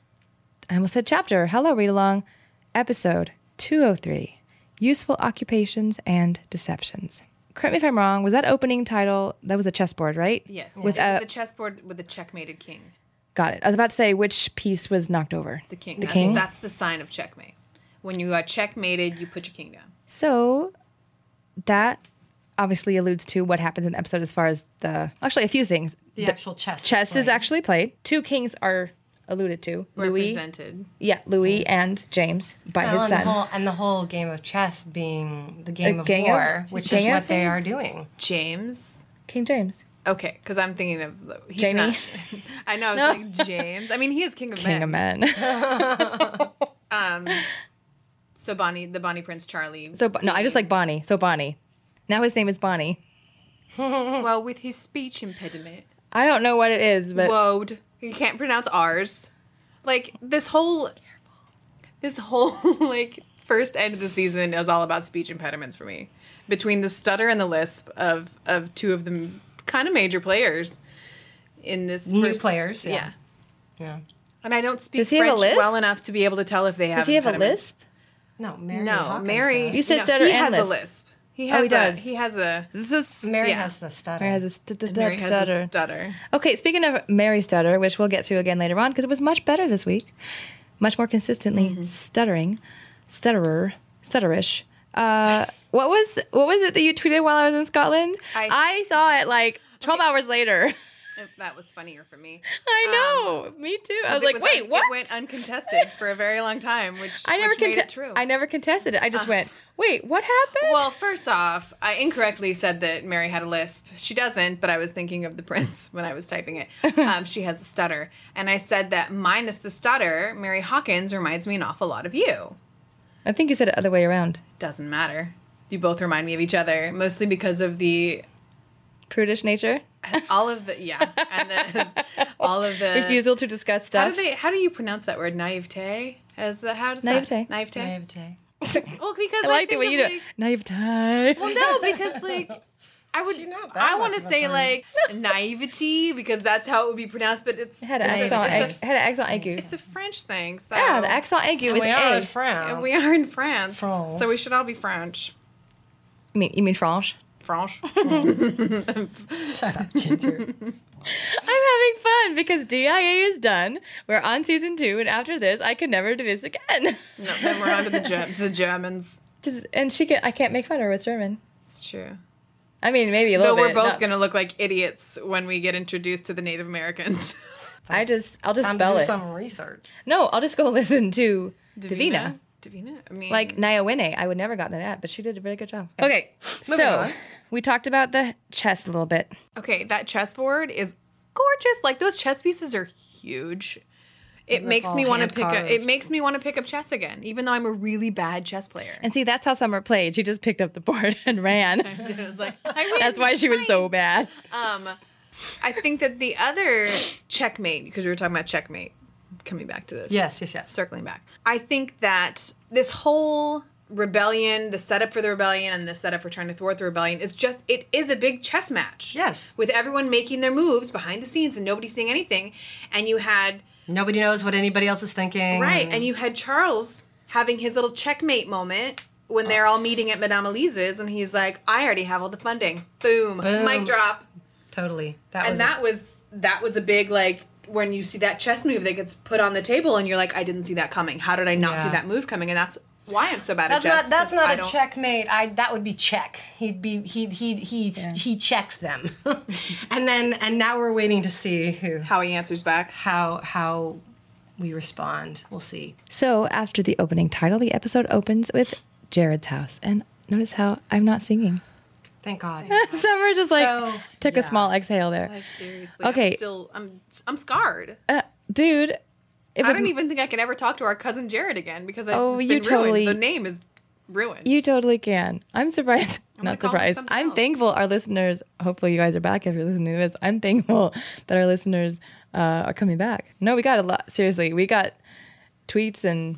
I almost said chapter. Hello, read along. Episode two oh three. Useful occupations and deceptions. Correct me if I'm wrong. Was that opening title? That was a chessboard, right? Yes. With It was a the chessboard with the checkmated king. got it. I was about to say which piece was knocked over. The king. The I king. think that's the sign of checkmate. When you are checkmated, you put your king down. So that obviously alludes to what happens in the episode as far as the actually a few things. The actual chess. Chess is played. actually played. Two kings are alluded to. Louis, Represented. yeah, Louis and James by Well, his and, son. the whole, and the whole game of chess being the game A of game of- war, which game is of- what they are doing. James. King James. Okay, because I'm thinking of he's Jamie? not- I know. I was No. like James. I mean, he is king of King men. of men. Um. So Bonnie, the Bonnie Prince Charlie. so no, I just like Bonnie. So Bonnie. Now his name is Bonnie. well, with his speech impediment, I don't know what it is, but woed. He can't pronounce R's. Like this whole, this whole like first end of the season is all about speech impediments for me. Between the stutter and the lisp of of two of the kind of major players in this New first- players, yeah. yeah. Yeah. And I don't speak Does he have a French lisp? well enough to be able to tell if they have. does he have a impediments. lisp? No, Mary No, Hawkins Mary. does. You said no, stutter he and has lisp. a lisp. He Oh, has he a, does. He has a. Mary Yeah. has the stutter. Mary has a st- st- Mary has stutter. a stutter. Okay, speaking of Mary Stutter, which we'll get to again later on, because it was much better this week, much more consistently Mm-hmm. stuttering, stutterer, stutterish. Uh, what was what was it that you tweeted while I was in Scotland? I- I saw it like twelve hours later. That was funnier for me. I know, me too. I was It like, wait, un- what? It went uncontested for a very long time, which I never which made conte- it true. I never contested it. I just went, wait, what happened? Well, first off, I incorrectly said that Mary had a lisp. She doesn't, but I was thinking of the prince when I was typing it. Um, she has a stutter. And I said that minus the stutter, Mary Hawkins reminds me an awful lot of you. I think you said it other way around. Doesn't matter. You both remind me of each other, mostly because of the, Prudish nature, all of the, yeah, and the, all of the. refusal to discuss How stuff. do they, how do you pronounce that word? Naivete? As the, how does Naivete. that? Naivete. Naivete. Well, because I like the think way of, you do it. like- Naivete. Well, no, because like I would. She's not that I want much to of a say fun. like naivety because that's how it would be pronounced. But it's It had an it's a- accent. it's It had an accent aigu. a, it's a French thing. So. Yeah, the accent aigu And is we are A. in France. And we are in France, France. so we should all be French. You mean, you mean French? French. Shut up, Ginger. I'm having fun because D I A is done. We're on season two, and after this, I can never do this again. No, then we're on to the, Ger- the Germans. And she can, I can't make fun of her with German. It's true. I mean, maybe a Though little we're bit. both not- gonna look like idiots when we get introduced to the Native Americans. I just, I'll just Time spell to do it. some research. No, I'll just go listen to Davina. Davina. I mean, Like Nyawene. I would never gotten to that, but she did a very good job. Okay, Moving so on. we talked about the chess a little bit. okay, that chessboard is gorgeous. Like those chess pieces are huge. It look makes all me want to pick up. hand-carved. It makes me want to pick up chess again, even though I'm a really bad chess player. And see, that's how Summer played. She just picked up the board and ran. It was like, I win. That's why she was so bad. Um, I think that the other checkmate, because we were talking about checkmate, coming back to this. Yes, yes, yes. Circling back. I think that this whole rebellion, the setup for the rebellion and the setup for trying to thwart the rebellion is just, it is a big chess match. Yes. With everyone making their moves behind the scenes and nobody seeing anything. And you had, Nobody knows what anybody else is thinking. right, and you had Charles having his little checkmate moment when they're all meeting at Madame Elise's and he's like, I already have all the funding. Boom. Boom. Mic drop. Totally. That And was that was that was a big like when you see that chess move that gets put on the table and you're like, I didn't see that coming. How did I not Yeah. see that move coming? And that's why I'm so bad That's at chess. not that's 'cause not I a don't- checkmate. I that would be check. He'd be he he he he checked them. and then and now we're waiting to see who How he answers back. how how we respond. We'll see. So after the opening title, the episode opens with Jared's house. And notice how I'm not singing. Thank God. Summer just like So, took yeah. a small exhale there. Like seriously. Okay. I'm still I'm I'm scarred. Uh, dude, it I was don't even think I can ever talk to our cousin Jared again because I've Oh, been you ruined. totally- The name is ruined. You totally can. I'm surprised. gonna Not call him surprised. something I'm else. thankful our listeners, hopefully you guys are back if you're listening to this. I'm thankful that our listeners uh, are coming back. No, we got a lot. Seriously, we got tweets and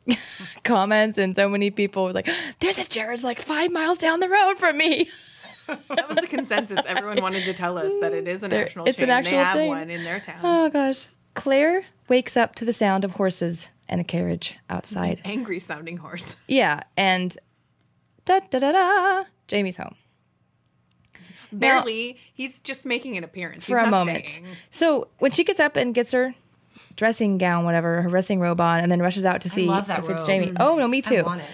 comments and so many people were like, there's a Jared's like five miles down the road from me. That was the consensus. Everyone wanted to tell us that it is an There- actual it's chain. an actual they have chain. one in their town. Oh gosh. Claire wakes up to the sound of horses and a carriage outside. Angry sounding horse. Yeah, and da da da da. Jamie's home. Barely. He's just making an appearance. For He's a not moment. staying. So when she gets up and gets her dressing gown, whatever, her dressing robe on, and then rushes out to see love that if it's robe. Jamie. Oh no, me I too. want it.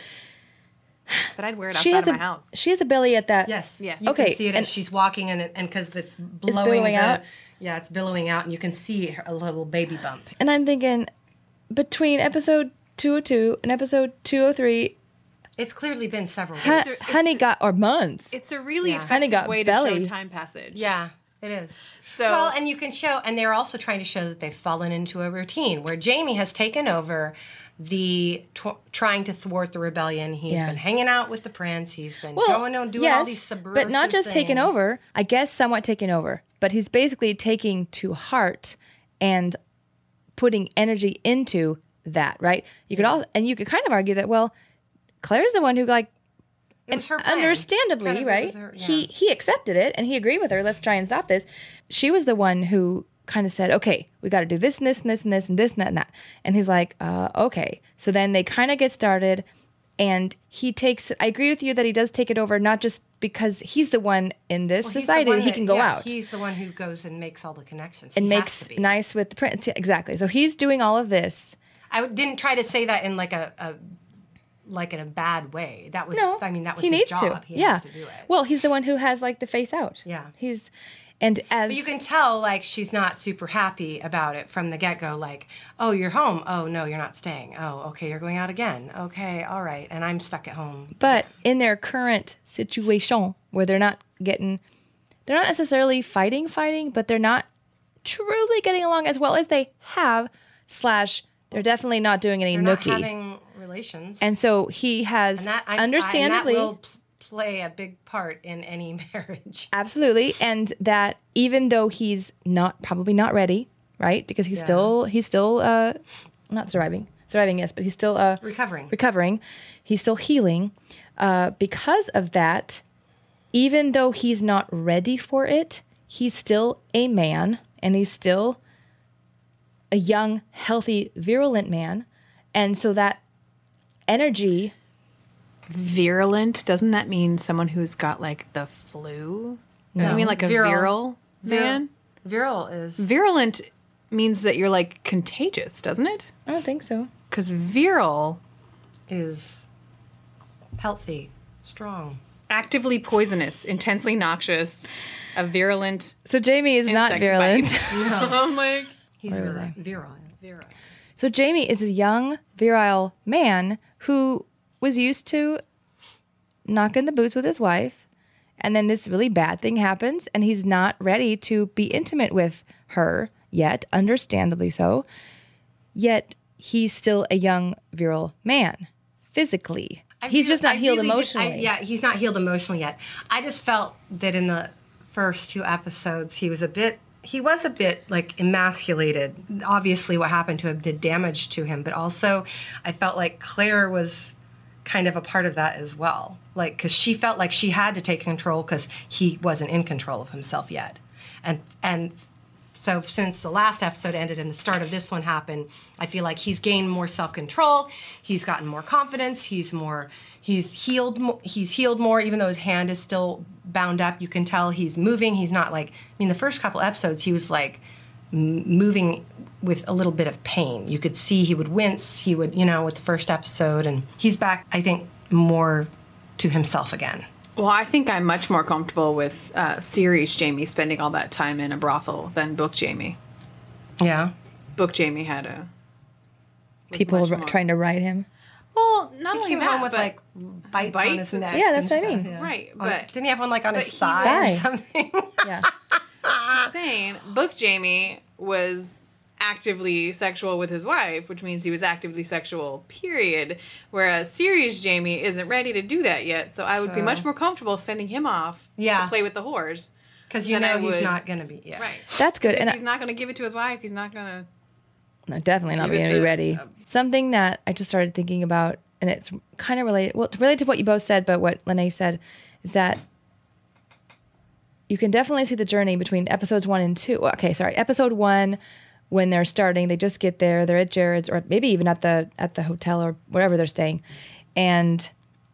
But I'd wear it outside She has of a my house. she has a belly at that. Yes. Yes. You Okay, can see it and- as she's walking and and because it's blowing, billowing the- out? Yeah, it's billowing out, and you can see her- a little baby bump. And I'm thinking, between episode two oh two and episode two oh three, It's clearly been several hu- weeks. a- it's honey a- got or months. It's a really Yeah. Honey effective got way belly. to show time passage. Yeah, it is. So Well, and you can show, and they're also trying to show that they've fallen into a routine where Jamie has taken over the tw- trying to thwart the rebellion. He's Yeah. been hanging out with the prince. He's been Well, going and doing yes, all these subversive but not just taking things. over. I guess somewhat taking over, but he's basically taking to heart and putting energy into that. Right? You could all, and you could kind of argue that. Well, Claire's the one who like. It was her plan. Understandably, Kind of, it right? was her- yeah. He he accepted it and he agreed with her. Let's try and stop this. She was the one who kind of said, "Okay, we got to do this and this and this and this and this and that and that." And he's like, uh, "Okay." So then they kind of get started, and he takes. I agree with you that he does take it over, not just because he's the one in this Well, he's the society one that he that- can go yeah, out He's the one who goes and makes all the connections. and He has makes to be. nice with the prince. Yeah, exactly. So he's doing all of this. I didn't try to say that in like a, a like in a bad way. That was No, I mean that was he his needs job. to. He yeah. has to do it. Well, he's the one who has like the face out. Yeah. He's and as But you can tell like she's not super happy about it from the get-go, like, oh, you're home. Oh no, you're not staying. Oh, okay, you're going out again. Okay, all right. And I'm stuck at home. But in their current situation where they're not getting, they're not necessarily fighting, fighting, but they're not truly getting along as well as they have, slash, they're definitely not doing any They're not nookie. having relations. And so he has, And that, I, understandably, I, and that will pl- play a big part in any marriage. absolutely, and that even though he's not, probably not ready, right? Because he's Yeah. still, he's still, uh, not surviving, surviving, yes, but he's still, uh, Recovering. recovering. He's still healing. Uh, because of that, even though he's not ready for it, he's still a man, and he's still a young, healthy, virulent man. And so that energy... Virulent? Doesn't that mean someone who's got, like, the flu? No. You mean like a Virile. virile man? Virile is... Virulent means that you're, like, contagious, doesn't it? I don't think so. Because virile... is healthy, strong. Actively poisonous, intensely noxious, a virulent... So Jamie is not insect virulent. bite. I'm like... He's Where were virile. they? Virile. Virile. So Jamie is a young, virile man who was used to knocking the boots with his wife, and then this really bad thing happens, and he's not ready to be intimate with her yet, understandably so. Yet he's still a young, virile man, physically. I He's feel- just not I healed really did- emotionally. I- yeah, he's not healed emotionally yet. I just felt that in the first two episodes, he was a bit, he was a bit like emasculated. Obviously, what happened to him did damage to him, but also I felt like Claire was kind of a part of that as well. Like, because she felt like she had to take control because he wasn't in control of himself yet. And, and, So since the last episode ended and the start of this one happened, I feel like he's gained more self-control. He's gotten more confidence. He's more, he's healed. mo- He's healed more, even though his hand is still bound up. You can tell he's moving. He's not like, I mean, the first couple episodes, he was like m- moving with a little bit of pain. You could see he would wince. He would, you know, with the first episode, and he's back, I think, more to himself again. Well, I think I'm much more comfortable with uh, series Jamie spending all that time in a brothel than book Jamie. Yeah. Book Jamie had a... was People much r- more- trying to ride him. Well, not He only came that, home with but, like bites, bites on his and- neck. Yeah, that's and what I stuff, mean. yeah. Right, On- but- didn't he have one like on but his he thigh was- or something? Yeah. just saying, book Jamie was actively sexual with his wife, which means he was actively sexual, period. Whereas series Jamie isn't ready to do that yet, so I would be So- much more comfortable sending him off Yeah. to play with the whores. Because you Then I know he's would- not going to be. Yeah. Right. That's good. If And I- he's not going to give it to his wife, he's not going to... No, definitely not Give it going to be to- ready. Something that I just started thinking about, and it's kind of related, well, related to what you both said, but what Lene said, is that you can definitely see the journey between episodes one and two. Well, okay, sorry. Episode one, when they're starting, they just get there, they're at Jared's, or maybe even at the at the hotel or wherever they're staying, and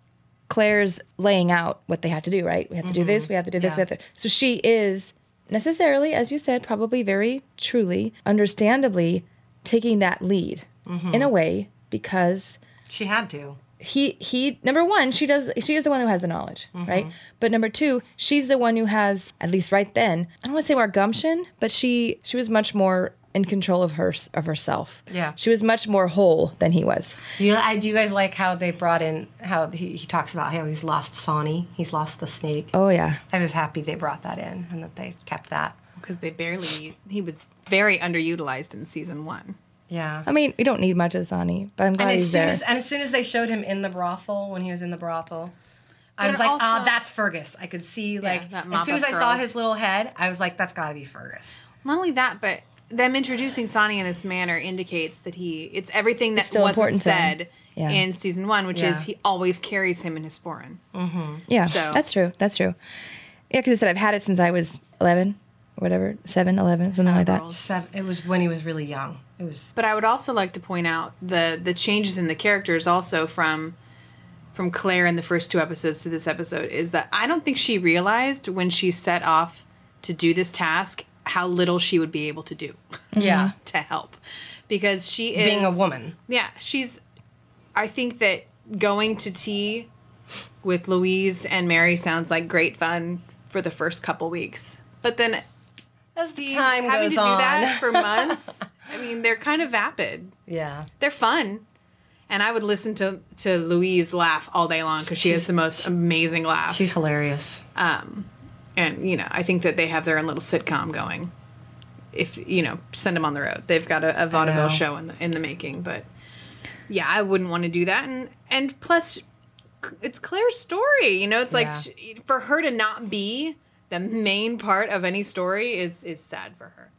Claire's laying out what they have to do, right? We have to do this, we have to do this, Yeah. we have to. So she is necessarily, as you said, probably very truly, understandably, taking that lead in a way because She had to. he he number one, she does she is the one who has the knowledge, right? But number two, she's the one who has, at least right then, I don't want to say more gumption, but she she was much more in control of her of herself. Yeah. She was much more whole than he was. You, I, do you guys like how they brought in, how he, he talks about how he's lost Sonny, he's lost the snake? Oh yeah. I was happy they brought that in and that they kept that. Because they barely... He was very underutilized in season one. Yeah. I mean, you don't need much of Sonny, but I'm glad And as, he's soon there. as, and as soon as they showed him in the brothel, when he was in the brothel, I But was like, also- oh, that's Fergus. I could see, like, that as soon as I mop-up saw girls. his little head, I was like, that's got to be Fergus. Not only that, but them introducing Sonny in this manner indicates that he... It's everything that still wasn't important to him. said Yeah. in season one, which Yeah. is he always carries him in his sporin. Yeah, So- that's true. That's true. Yeah, because I said I've had it since I was eleven or whatever, seven, eleven, something like that. girls. Seven, it was when he was really young. It was, But I would also like to point out the the changes in the characters also from from Claire in the first two episodes to this episode is that I don't think she realized when she set off to do this task how little she would be able to do yeah, to help. Because she is being a woman. Yeah, she's I think that going to tea with Louise and Mary sounds like great fun for the first couple weeks. But then As the being- time having goes to do on. that for months, I mean, they're kind of vapid. yeah. They're fun. And I would listen to, to Louise laugh all day long because she has the most amazing laugh. She's hilarious. Um, and, you know, I think that they have their own little sitcom going. If, you know, send them on the road. They've got a, a know. vaudeville show in the, in the making. But, yeah, I wouldn't want to do that. And, and plus, it's Claire's story. You know, it's like Yeah. she, for her to not be the main part of any story is, is sad for her.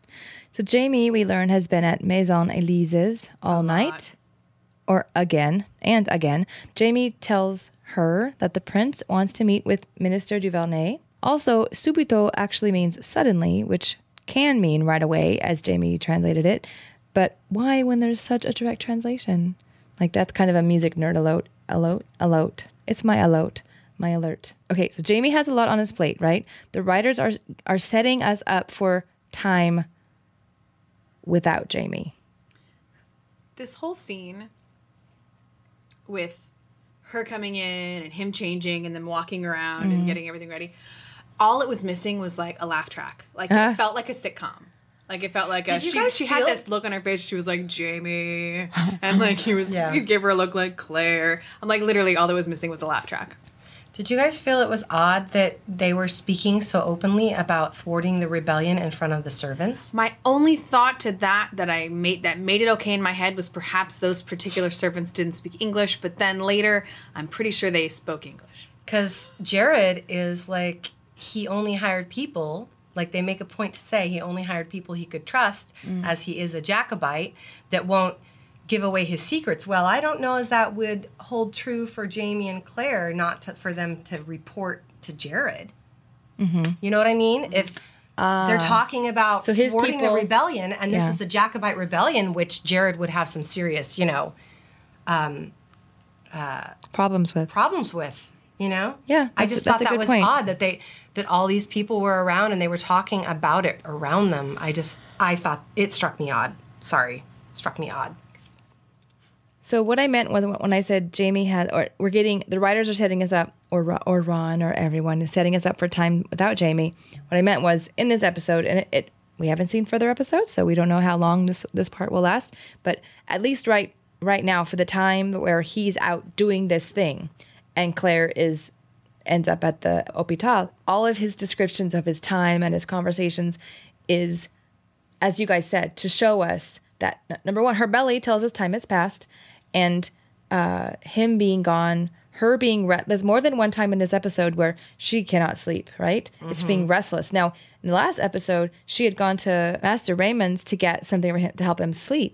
So Jamie, we learn, has been at Maison Elise's all night. Or again and again. Jamie tells her that the prince wants to meet with Minister Duvernay. Also, subito actually means suddenly, which can mean right away, as Jamie translated it. But why when there's such a direct translation? Like, that's kind of a music nerd alert. Alert? Alert. It's my alert. My alert. Okay, so Jamie has a lot on his plate, right? The writers are are setting us up for time without Jamie. This whole scene with her coming in and him changing and then walking around Mm-hmm. and getting everything ready, all it was missing was like a laugh track. Like Uh-huh. it felt like a sitcom. Like it felt like a, Did you she, guys she feel- had this look on her face. She was like, Jamie. And like he was, Yeah. he gave her a look like Claire. I'm like, literally all that was missing was a laugh track. Did you guys feel it was odd that they were speaking so openly about thwarting the rebellion in front of the servants? My only thought to that that I made that made it okay in my head was perhaps those particular servants didn't speak English, but then later I'm pretty sure they spoke English. Because Jared is like, he only hired people, like they make a point to say he only hired people he could trust, as he is a Jacobite, that won't give away his secrets. Well, I don't know as that would hold true for Jamie and Claire, not to, for them to report to Jared. Mm-hmm. You know what I mean? If they're talking about so his thwarting people- the rebellion, and this Yeah. is the Jacobite rebellion, which Jared would have some serious, you know, Problems with. problems with. You know? Yeah, I that's- just that's thought a that good was point. odd that they that all these people were around and they were talking about it around them. I just I thought it struck me odd. Sorry, struck me odd. So what I meant was when I said Jamie had, or we're getting, the writers are setting us up, or Ro- or Ron or everyone is setting us up for time without Jamie. What I meant was in this episode, and it, it we haven't seen further episodes, so we don't know how long this this part will last. But at least right right now, for the time where he's out doing this thing, and Claire is ends up at the Hôpital, all of his descriptions of his time and his conversations is, as you guys said, to show us that, n- number one, her belly tells us time has passed, and uh, him being gone, her being, re- there's more than one time in this episode where she cannot sleep, right? It's being restless. Now, in the last episode, she had gone to Master Raymond's to get something for him to help him sleep.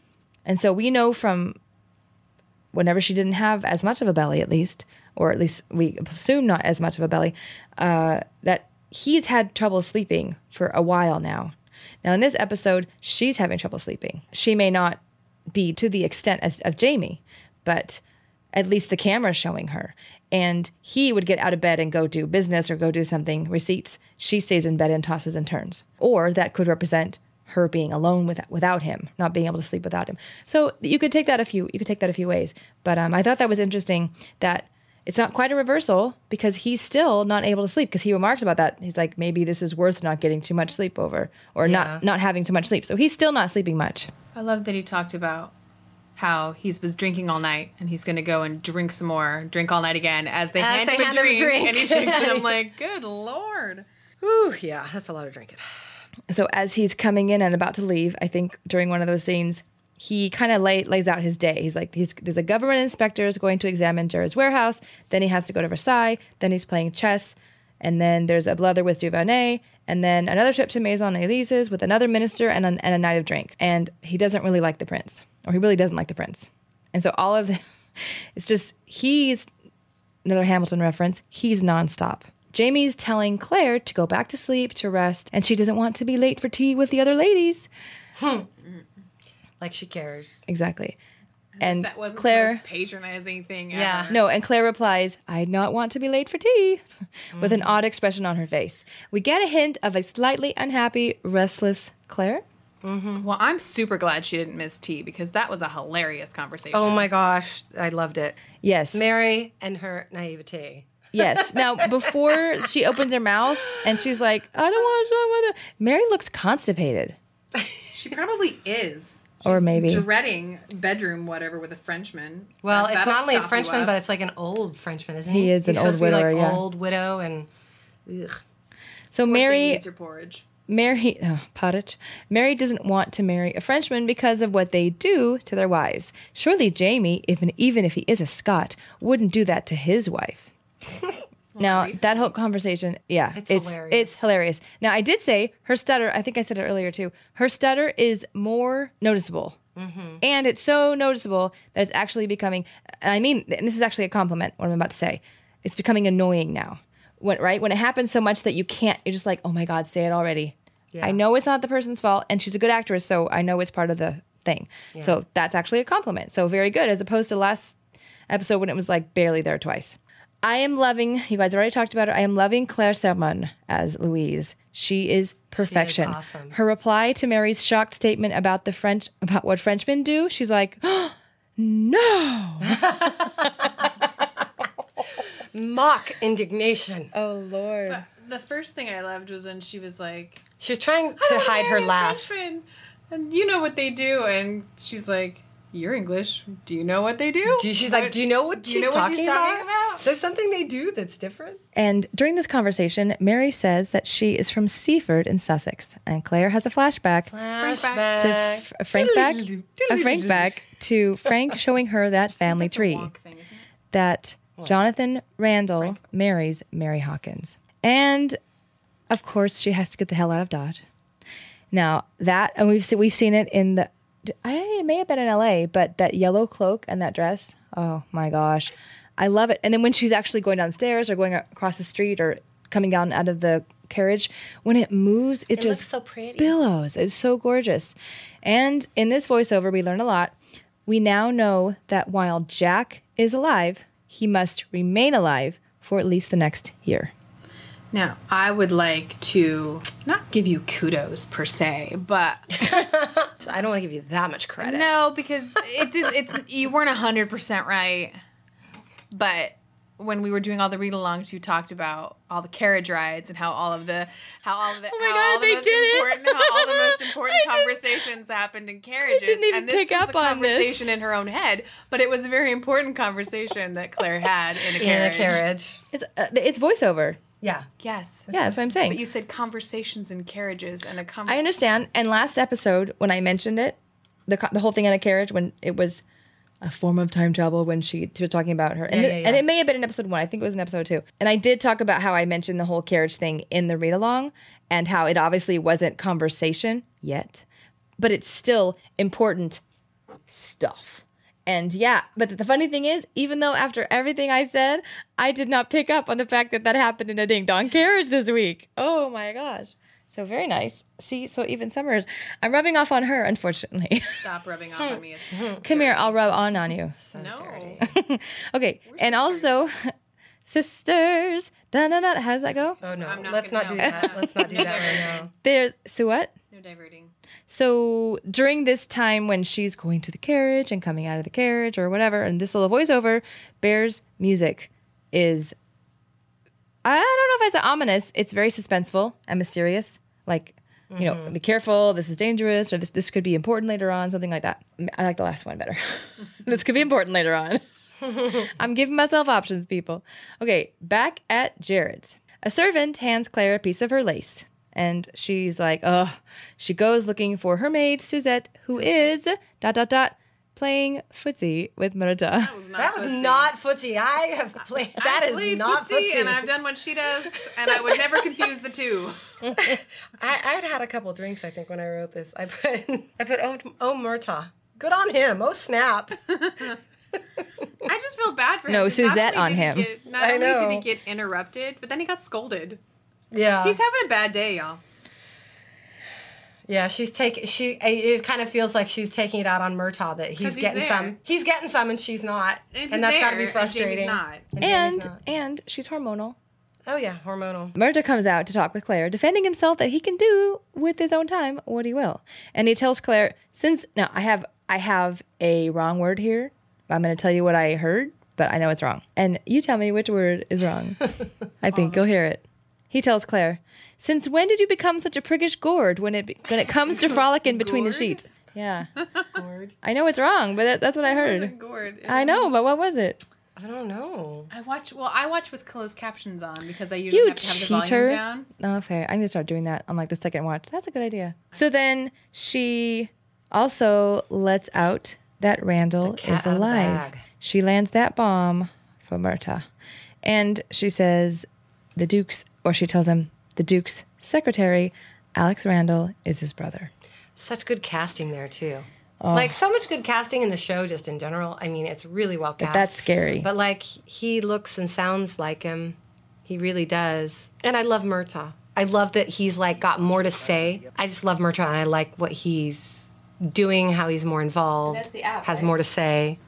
And so we know from whenever she didn't have as much of a belly, at least, or at least we assume not as much of a belly, uh, that he's had trouble sleeping for a while now. Now, in this episode, she's having trouble sleeping. She may not be to the extent as, of Jamie, but at least the camera's showing her. And he would get out of bed and go do business or go do something, receipts. She stays in bed and tosses and turns. Or that could represent her being alone with, without him, not being able to sleep without him. So you could take that a few you could take that a few ways. But um, I thought that was interesting that it's not quite a reversal because he's still not able to sleep because he remarks about that. He's like, maybe this is worth not getting too much sleep over or Yeah. not not having too much sleep. So he's still not sleeping much. I love that he talked about how he was drinking all night and he's going to go and drink some more, drink all night again as they As hand they him a hand him a drink. drink. And he drinks and I'm like, good Lord. Ooh, yeah, that's a lot of drinking. So as he's coming in and about to leave, I think during one of those scenes, he kind of lay, lays out his day. He's like, he's, there's a government inspector is going to examine Jared's warehouse. Then he has to go to Versailles. Then he's playing chess. And then there's a blether with Duvernay. And then another trip to Maison Elise's with another minister and a, and a night of drink. And he doesn't really like the prince. Or he really doesn't like the prince. And so all of the, it's just, he's, another Hamilton reference, he's nonstop. Jamie's telling Claire to go back to sleep, to rest, and she doesn't want to be late for tea with the other ladies. Like she cares. Exactly. And That wasn't the Claire, most patronizing thing Yeah. ever. no, and Claire replies, I not want to be late for tea, with an odd expression on her face. We get a hint of a slightly unhappy, restless Claire. Well, I'm super glad she didn't miss tea because that was a hilarious conversation. Oh my gosh, I loved it. Yes. Mary and her naivete. Yes. Now, before she opens her mouth and she's like, I don't want to talk about that, Mary looks constipated. She probably is. Or She's maybe. dreading bedroom whatever with a Frenchman. Well, That- it's that'll not only a stop you Frenchman, up. but it's like an old Frenchman, isn't he? He is He's an old supposed to be widower, like yeah. old widow and. Ugh. So Poor thing Mary, needs her porridge. Mary, oh, pottage. Mary doesn't want to marry a Frenchman because of what they do to their wives. Surely Jamie, even even if he is a Scot, wouldn't do that to his wife. Now that whole conversation, yeah, It's it's hilarious. it's hilarious. Now I did say her stutter. I think I said it earlier too. Her stutter is more noticeable Mm-hmm. And it's so noticeable that it's actually becoming, and I mean, and this is actually a compliment, what I'm about to say. It's becoming annoying now. When, right? When it happens so much that you can't, you're just like, oh my God, say it already. Yeah. I know it's not the person's fault, and she's a good actress, so I know it's part of the thing. Yeah. So that's actually a compliment. So very good, as opposed to last episode when it was like barely there twice. I am loving, you guys already talked about her, I am loving Claire Sermon as Louise. She is perfection. She is awesome. Her reply to Mary's shocked statement about the French, about what Frenchmen do, she's like, oh, no. Mock indignation. Oh, Lord. But the first thing I loved was when she was like, she was trying to hide her laugh. Frenchman, and you know what they do. And she's like, you're English. Do you know what they do? do you, she's what, like, do you know what, she's, you know talking, what she's about? talking about? Is there something they do that's different? And during this conversation, Mary says that she is from Seaford in Sussex. And Claire has a flashback, flashback. to f- a Frank back, a Frank back to Frank showing her that family tree thing, isn't it? that Jonathan Randall Frank. marries Mary Hawkins. And, of course, she has to get the hell out of Dodge. Now, that, and we've, we've seen it in the, I, it may have been in L A, but that yellow cloak and that dress, oh my gosh. I love it. And then when she's actually going downstairs or going across the street or coming down out of the carriage, when it moves, it, it just looks so pretty. billows. It's so gorgeous. And in this voiceover, we learn a lot. We now know that while Jack is alive, he must remain alive for at least the next year. Now, I would like to not give you kudos per se, but I don't want to give you that much credit. No, because it is, it's you weren't one hundred percent right. But when we were doing all the read-alongs, you talked about all the carriage rides and how all of the how all of the oh my how God, all the they most did important it. how all the most important conversations happened in carriages. I didn't even and this pick was up a on conversation this. in her own head, but it was a very important conversation that Claire had in a carriage. In a carriage. It's uh, it's voiceover. Yeah. Yes. Yeah, that's what I'm saying. But you said conversations in carriages and a conversation. I understand. And last episode, when I mentioned it, the co- the whole thing in a carriage, when it was a form of time travel, when she, she was talking about her. And, yeah, the, yeah, yeah. and it may have been in episode one. I think it was in episode two. And I did talk about how I mentioned the whole carriage thing in the read-along and how it obviously wasn't conversation yet, but it's still important stuff. And yeah, but the funny thing is, even though after everything I said, I did not pick up on the fact that that happened in a ding-dong carriage this week. Oh my gosh. So very nice. See, so even Summers, I'm rubbing off on her, unfortunately. Stop rubbing off on me. It's Come here, I'll rub on on you. So no. dirty. Okay, We're and sisters. also, sisters. Da, da, da. How does that go? Oh, no. I'm not Let's gonna not do know. that. Let's not do that right now. There's, so what? No diverting. So during this time when she's going to the carriage and coming out of the carriage or whatever, and this little voiceover, Bear's music is, I don't know if I say ominous. It's very suspenseful and mysterious. Like, you know, Mm-hmm. be careful, this is dangerous, or this this could be important later on, something like that. I like the last one better. This could be important later on. I'm giving myself options, people. Okay, back at Jared's. A servant hands Claire a piece of her lace. And she's like, oh, she goes looking for her maid, Suzette, who is, dot, dot, dot, playing footsie with Myrta. That was not That was footsie. not footsie. I have played. That I is played not footsie, footsie. and I've done what she does, and I would never confuse the two. I, I'd had a couple drinks, I think, when I wrote this. I put, I put, oh, oh, Murtaugh. Good on him. Oh, snap. I just feel bad for him. No, 'cause not Suzette only on did he him. get- not I only did know. he get interrupted, but then he got scolded. Yeah. He's having a bad day, y'all. Yeah, she's taking, she, it kind of feels like she's taking it out on Murtaugh that he's, he's getting there. some. He's getting some and she's not. And, And, he's that's got to there, be frustrating. And Jamie's not. And Jamie's And, not. and she's hormonal. Oh, yeah, hormonal. Murta comes out to talk with Claire, defending himself that he can do with his own time what he will. And he tells Claire, since now I have I have a wrong word here. I'm going to tell you what I heard, but I know it's wrong. And you tell me which word is wrong. I think you'll hear it. He tells Claire, since when did you become such a priggish gourd when it be- when it comes to frolicking between the Gourd? sheets? Yeah. Gourd. I know it's wrong, but that, that's what I heard. Gourd. I know, but what was it? I don't know. I watch. Well, I watch with closed captions on because I usually You have to have the volume cheater. down. Okay, I need to start doing that on like the second watch. That's a good idea. So then she also lets out that Randall cat is out of the alive. bag. She lands that bomb for Murta. And she says the Duke's, or she tells him the Duke's secretary, Alex Randall, is his brother. Such good casting there, too. Like, so much good casting in the show, just in general. I mean, it's really well cast. But that's scary. But, like, he looks and sounds like him. He really does. And I love Murtaugh. I love that he's, like, got more to say. I just love Murtaugh, and I like what he's doing, how he's more involved. That's the app, has right? more to say.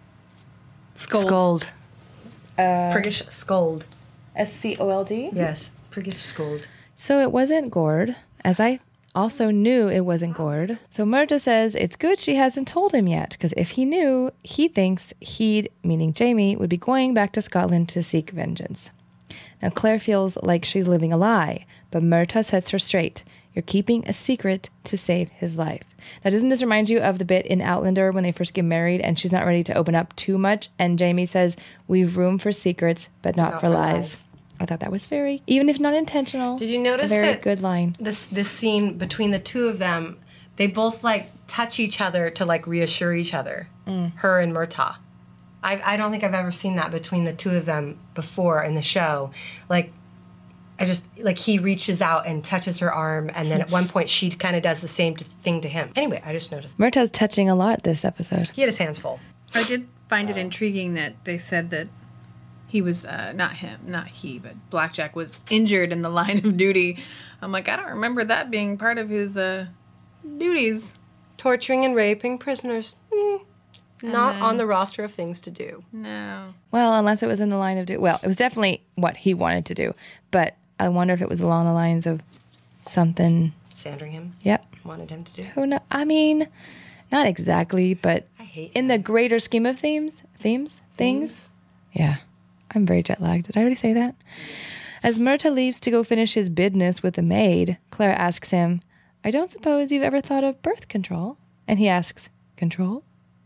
Scold. Scold. Uh, Priggish scold. S C O L D? Yes. Priggish scold. So it wasn't Gord, as I also knew it wasn't Gord. So Murtaugh says it's good she hasn't told him yet, because if he knew, he thinks he'd, meaning Jamie, would be going back to Scotland to seek vengeance. Now Claire feels like she's living a lie, but Murtaugh sets her straight. You're keeping a secret to save his life. Now, doesn't this remind you of the bit in Outlander when they first get married and she's not ready to open up too much? And Jamie says, we've room for secrets, but not, Not for, for lies. lies. I thought that was very, even if not intentional. Did you notice a very that good line. This this scene between the two of them, they both like touch each other to like reassure each other. Mm. Her and Murtaugh. I I don't think I've ever seen that between the two of them before in the show. Like, I just like he reaches out and touches her arm, and then at one point she kind of does the same t- thing to him. Anyway, I just noticed. Murtaugh's touching a lot this episode. He had his hands full. I did find it intriguing that they said that he was, uh, not him, not he, but Blackjack was injured in the line of duty. I'm like, I don't remember that being part of his uh, duties. Torturing and raping prisoners. Mm, not then- on the roster of things to do. No. Well, unless it was in the line of do. Well, it was definitely what he wanted to do, but I wonder if it was along the lines of something. Sandringham Yep. wanted him to do. Who know? I mean, not exactly, but I hate in the greater scheme of themes, themes, things. Yeah, I'm very jet lagged. Did I already say that? As Murtaugh leaves to go finish his business with the maid, Claire asks him, "I don't suppose you've ever thought of birth control?" And he asks, "Control?"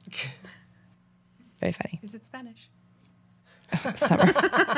Very funny. Is it Spanish? Summer.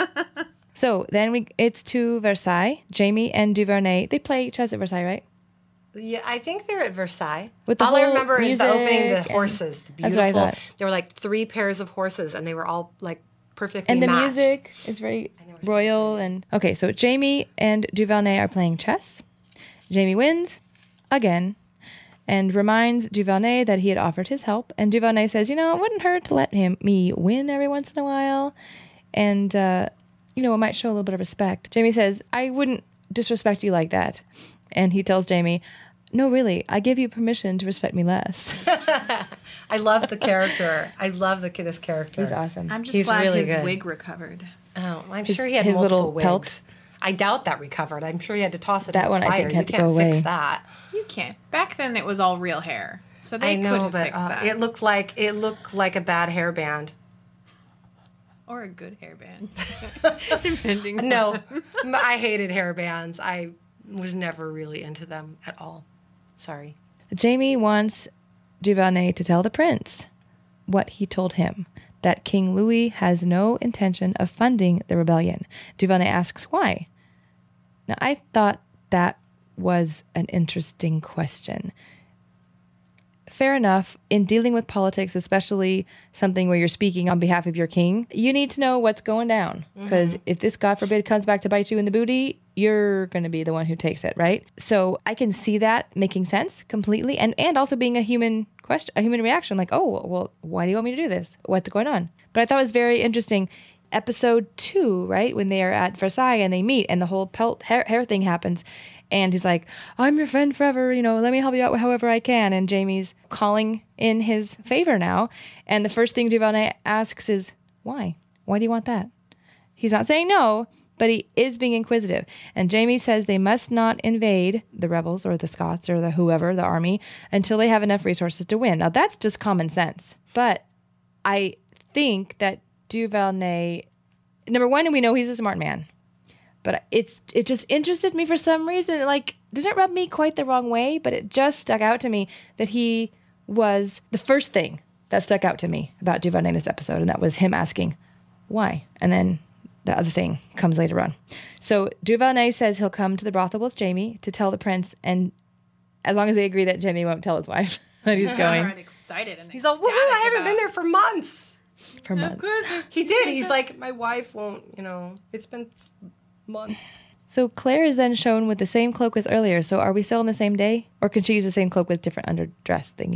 So then we it's to Versailles. Jamie and Duvernay, they play chess at Versailles, right? Yeah, I think they're at Versailles. With the all I whole remember is the opening, the music and- horses, the That's what I beautiful. thought. There were like three pairs of horses, and they were all like perfectly And the matched. music is very royal and okay. So Jamie and Duvernay are playing chess. Jamie wins again, and reminds Duvernay that he had offered his help. And Duvernay says, "You know, it wouldn't hurt to let him me win every once in a while, and uh, you know, it might show a little bit of respect." Jamie says, "I wouldn't disrespect you like that," and he tells Jamie, "No, really, I give you permission to respect me less." I love the character. I love the this character. He's awesome. I'm just He's glad really his good. wig recovered. Oh, I'm His- sure he had his multiple little wigs. pelt. I doubt that recovered. I'm sure he had to toss it That in one the I fire. think had you to can't go fix away. that. You can't. Back then it was all real hair. So they I know, couldn't but fix uh, that. it looked like it looked like a bad hairband. Or a good hairband. Depending on- No, I hated hairbands. I was never really into them at all. Sorry. Jamie wants Duvernay to tell the prince what he told him, that King Louis has no intention of funding the rebellion. Duvernay asks why. Now, I thought that was an interesting question. Fair enough, in dealing with politics, especially something where you're speaking on behalf of your king, you need to know what's going down. Because if this, God forbid, comes back to bite you in the booty, you're going to be the one who takes it, right? So I can see that making sense completely, and, and also being a human question, a human reaction, like, oh, well, why do you want me to do this? What's going on? But I thought it was very interesting. Episode two, right, when they are at Versailles and they meet and the whole pelt hair, hair thing happens, and he's like, "I'm your friend forever, you know, let me help you out however I can." And Jamie's calling in his favor now, and the first thing Duvernay asks is, why? Why do you want that? He's not saying no, but he is being inquisitive. And Jamie says they must not invade the rebels or the Scots or the whoever, the army, until they have enough resources to win. Now, that's just common sense. But I think that Duvernay, number one, we know he's a smart man, but it's it just interested me for some reason. It, like, didn't rub me quite the wrong way, but it just stuck out to me that he was the first thing that stuck out to me about Duvernay in this episode, and that was him asking why, and then the other thing comes later on. So Duvernay says he'll come to the brothel with Jamie to tell the prince, and as long as they agree that Jamie won't tell his wife that he's going Alright, excited and He's all, woohoo, I haven't been there for months. for months. He did. He's like, my wife won't, you know, it's been months. So Claire is then shown with the same cloak as earlier. So are we still on the same day? Or can she use the same cloak with different underdress thingy? Because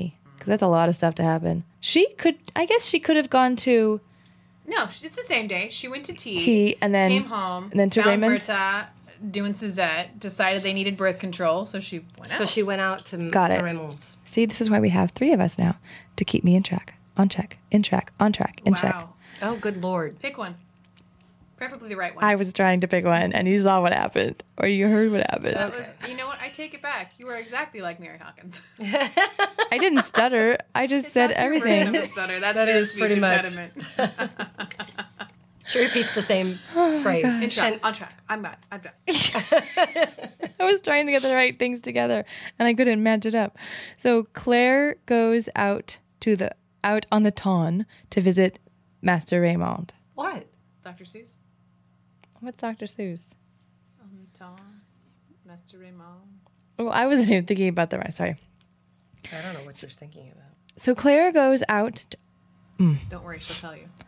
because that's a lot of stuff to happen. She could, I guess she could have gone to No, it's the same day. She went to tea. Tea, and then came home. and then to found Raymond's. Berta doing Suzette. Decided they needed birth control, so she went out. So she went out to, Got to it. Raymond's. See, this is why we have three of us now to keep me in track, on check, in track, on track, in check. Wow. Oh, good Lord. Pick one. Preferably the right one. I was trying to pick one, and you saw what happened, or you heard what happened. That was, you know what? I take it back. You were exactly like Mary Hawkins. I didn't stutter. I just said That's your everything. version of a stutter. That's That your is speech pretty much. impediment. She repeats the same phrase. In track, And- on track. I'm back. I'm back. I was trying to get the right things together, and I couldn't match it up. So Claire goes out to the out on the Ton to visit Master Raymond. What? Doctor Seuss. What's Doctor Seuss? Um, Tom. Master Raymond. Oh, I wasn't even thinking about the right. Sorry. I don't know what you're thinking about. So Claire goes out. To, Don't worry, she'll tell you.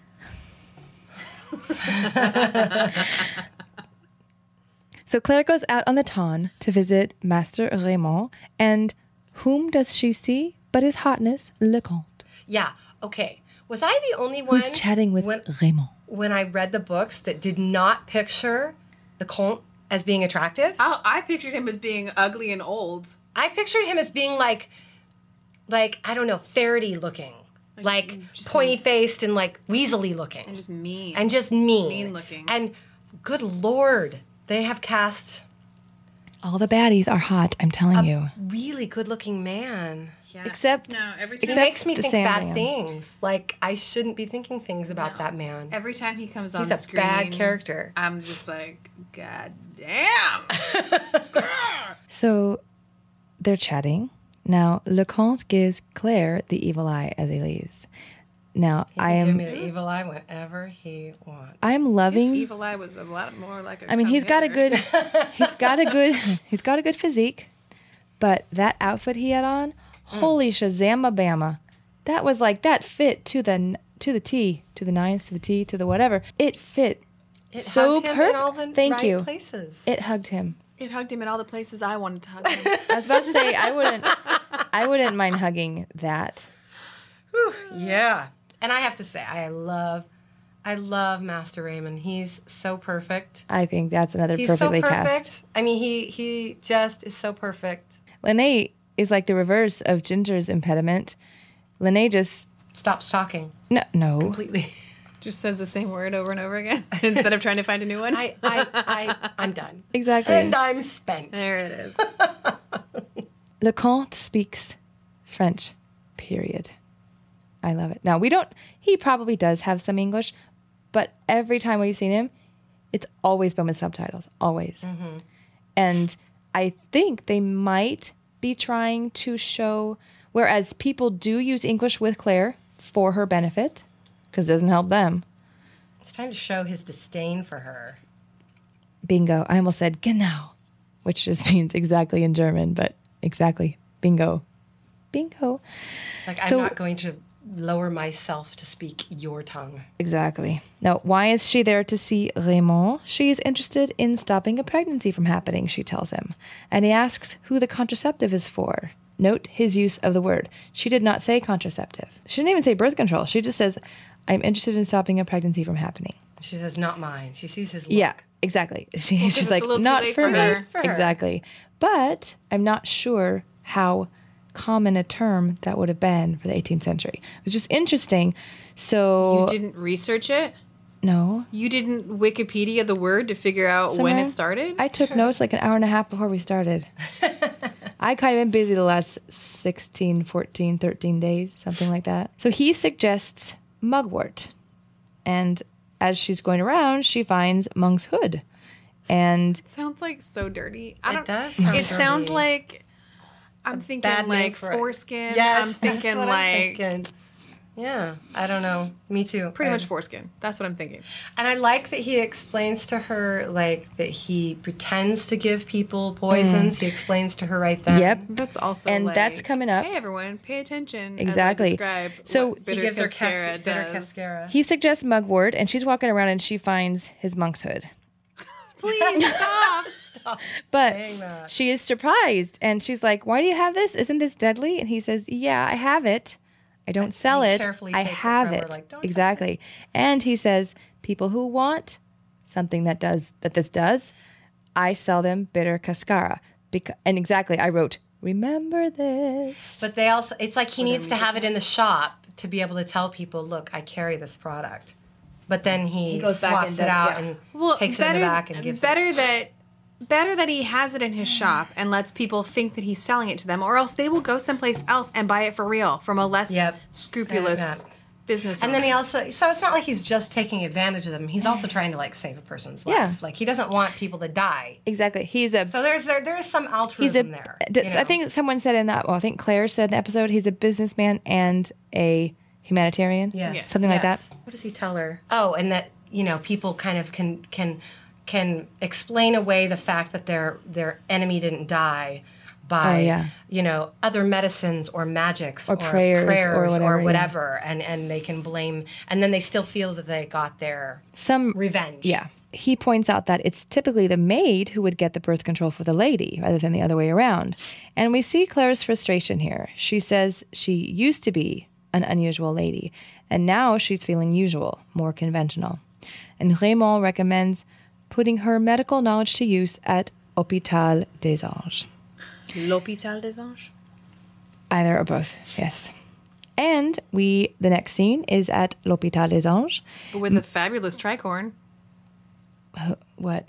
so Claire goes out on the Ton to visit Master Raymond, and whom does she see but his hotness, Le Comte, Yeah. Okay. Was I the only one who's chatting with when, Raymond. when I read the books that did not picture the Comte as being attractive? I, I pictured him as being ugly and old. I pictured him as being like, like I don't know, ferrety looking, like just pointy faced and like weaselly looking, And just mean. and just mean, mean looking. And good Lord, they have cast All the baddies are hot, I'm telling you. really good looking man. yeah. Except, No, every He time, Except makes me the think Sandman. bad things. Like I shouldn't be thinking things about that man. every time he comes on He's a screen, bad character. I'm just like, God damn. so they're chatting. Now, Le Comte gives Claire the evil eye as he leaves. Now, He I can give am me the evil eye whenever he wants. I'm His loving evil eye was a lot more like a I mean, come he's got a hither. good he's got a good he's got a good physique, but that outfit he had on, holy Shazama Bama. That was like that fit to the to the T, to the nines, to the T, to the whatever. It fit It so hugged him perfect. in all the Thank right you. places. It hugged him. It hugged him at all the places I wanted to hug him. I was about to say I wouldn't I wouldn't mind hugging that. Yeah. And I have to say, I love, I love Master Raymond. He's so perfect. I think that's another He's perfectly so perfect. cast. I mean, he he just is so perfect. Lene is like the reverse of Ginger's impediment. Lene just Stops talking no no. completely. Just says the same word over and over again instead of trying to find a new one. I, I, I, I'm done. Exactly. And I'm spent. there it is. Le Comte speaks French, period. I love it. Now, we don't, he probably does have some English, but every time we've seen him, it's always been with subtitles, always. And I think they might be trying to show, whereas people do use English with Claire for her benefit, because it doesn't help them. It's trying to show his disdain for her. Bingo. I almost said genau, which just means exactly in German, but exactly. Bingo. Bingo. Like, I'm So- not going to lower myself to speak your tongue. Exactly. Now, why is she there to see Raymond? She is interested in stopping a pregnancy from happening, she tells him. And he asks who the contraceptive is for. Note his use of the word. She did not say contraceptive. She didn't even say birth control. She just says, I'm interested in stopping a pregnancy from happening. She says, not mine. She sees his look. Yeah, exactly. She, it's she's a like, little too not late for for me. her." For her. Exactly. But I'm not sure how common a term that would have been for the eighteenth century. It was just interesting. So, You didn't research it? no. You didn't Wikipedia the word to figure out when Summer, it started? I took notes like an hour and a half before we started. I kind of been busy the last sixteen, fourteen, thirteen days, something like that. So he suggests mugwort. And as she's going around, she finds monk's hood. And Sounds like so dirty. I It don't, does sound It sounds dirty. like I'm thinking Bad name like for it. foreskin. Yes, I'm thinking that's what like I'm thinking. Yeah, I don't know. Me too. pretty I- much foreskin. That's what I'm thinking. And I like that he explains to her, like, that he pretends to give people poisons. He explains to her right then. yep. That's also And like, that's coming up. Hey everyone, pay attention. Exactly. As I describe So what he bitter He gives her cascara cas- bitter does. cascara. he suggests mugwort, and she's walking around and she finds his monk's hood. Please stop. Stop But saying that. she is surprised, and she's like, "Why do you have this? Isn't this deadly?" And he says, "Yeah, I have it. I don't sell he it. carefully I takes it have from her, it." like, "Don't touch Exactly. And he says, "People who want something that does that this does, I sell them bitter cascara." Beca- and exactly, I wrote, "Remember this." But they also, it's like he needs to have it in the shop to be able to tell people, look, I carry this product. But then he, goes back swaps and it does- out yeah. and Well, takes better, it in the back and gives better it. that better that he has it in his shop and lets people think that he's selling it to them, or else they will go someplace else and buy it for real from a less Yep. scrupulous Yeah. business. And then owner. he also, so it's not like he's just taking advantage of them. He's also trying to like save a person's life. Yeah. Like he doesn't want people to die. Exactly. He's a So there's there there is some he's altruism a there. d- you I know? think someone said in that, well, I think Claire said in the episode, he's a businessman and a humanitarian. Yes. Yes. Something like that. Yes. What does he tell her? Oh, and that, you know, people kind of can can can explain away the fact that their their enemy didn't die by Oh, yeah. you know, other medicines or magics Or prayers or prayers whatever, yeah. whatever, and and they can blame, and then they still feel that they got their Some revenge. Yeah. He points out that it's typically the maid who would get the birth control for the lady rather than the other way around. And we see Claire's frustration here. She says she used to be an unusual lady, and now she's feeling usual, more conventional. And Raymond recommends putting her medical knowledge to use at Hôpital des Anges. L'Hôpital des Anges. Either or both, yes. And we, the next scene is at L'Hôpital des Anges. With a fabulous tricorn. What?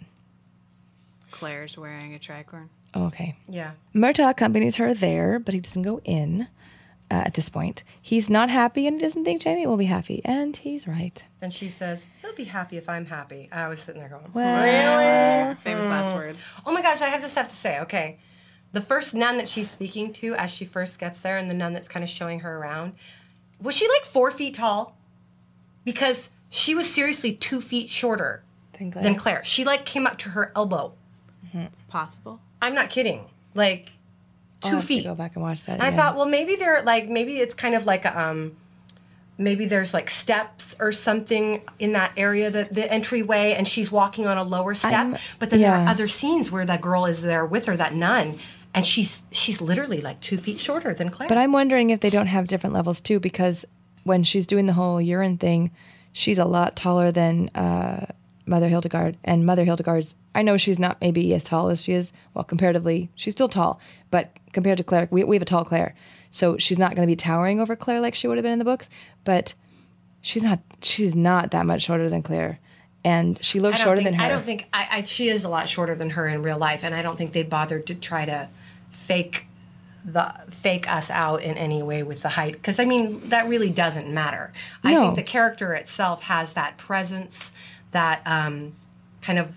Claire's wearing a tricorn. Oh, okay. Yeah. Murta accompanies her there, but he doesn't go in uh, at this point. He's not happy and he doesn't think Jamie will be happy. And he's right. And she says, he'll be happy if I'm happy. I was sitting there going, Well, really? Famous last words. Oh my gosh, I have just have to say, okay. The first nun that she's speaking to as she first gets there, and the nun that's kind of showing her around, was she like four feet tall? Because she was seriously two feet shorter Than Claire. than Claire. She like came up to her elbow. It's possible. I'm not kidding. Like I'll two have to feet. go back and watch that And I again. thought, well, maybe they're like, maybe it's kind of like a, um, maybe there's like steps or something in that area, the, the entryway, and she's walking on a lower step. I'm- but then there yeah. are other scenes where that girl is there with her, that nun, and she's she's literally like two feet shorter than Claire. But I'm wondering if they don't have different levels too, because when she's doing the whole urine thing, she's a lot taller than uh, Mother Hildegard. And Mother Hildegard's, I know she's not maybe as tall as she is. Well, comparatively, she's still tall. But compared to Claire, we, we have a tall Claire. So she's not going to be towering over Claire like she would have been in the books. But she's not she's not that much shorter than Claire. And she looks I don't shorter think, than her. I don't think I, I, she is a lot shorter than her in real life, and I don't think they bothered to try to fake the fake us out in any way with the height, because I mean that really doesn't matter. I No. think the character itself has that presence, that um, kind of,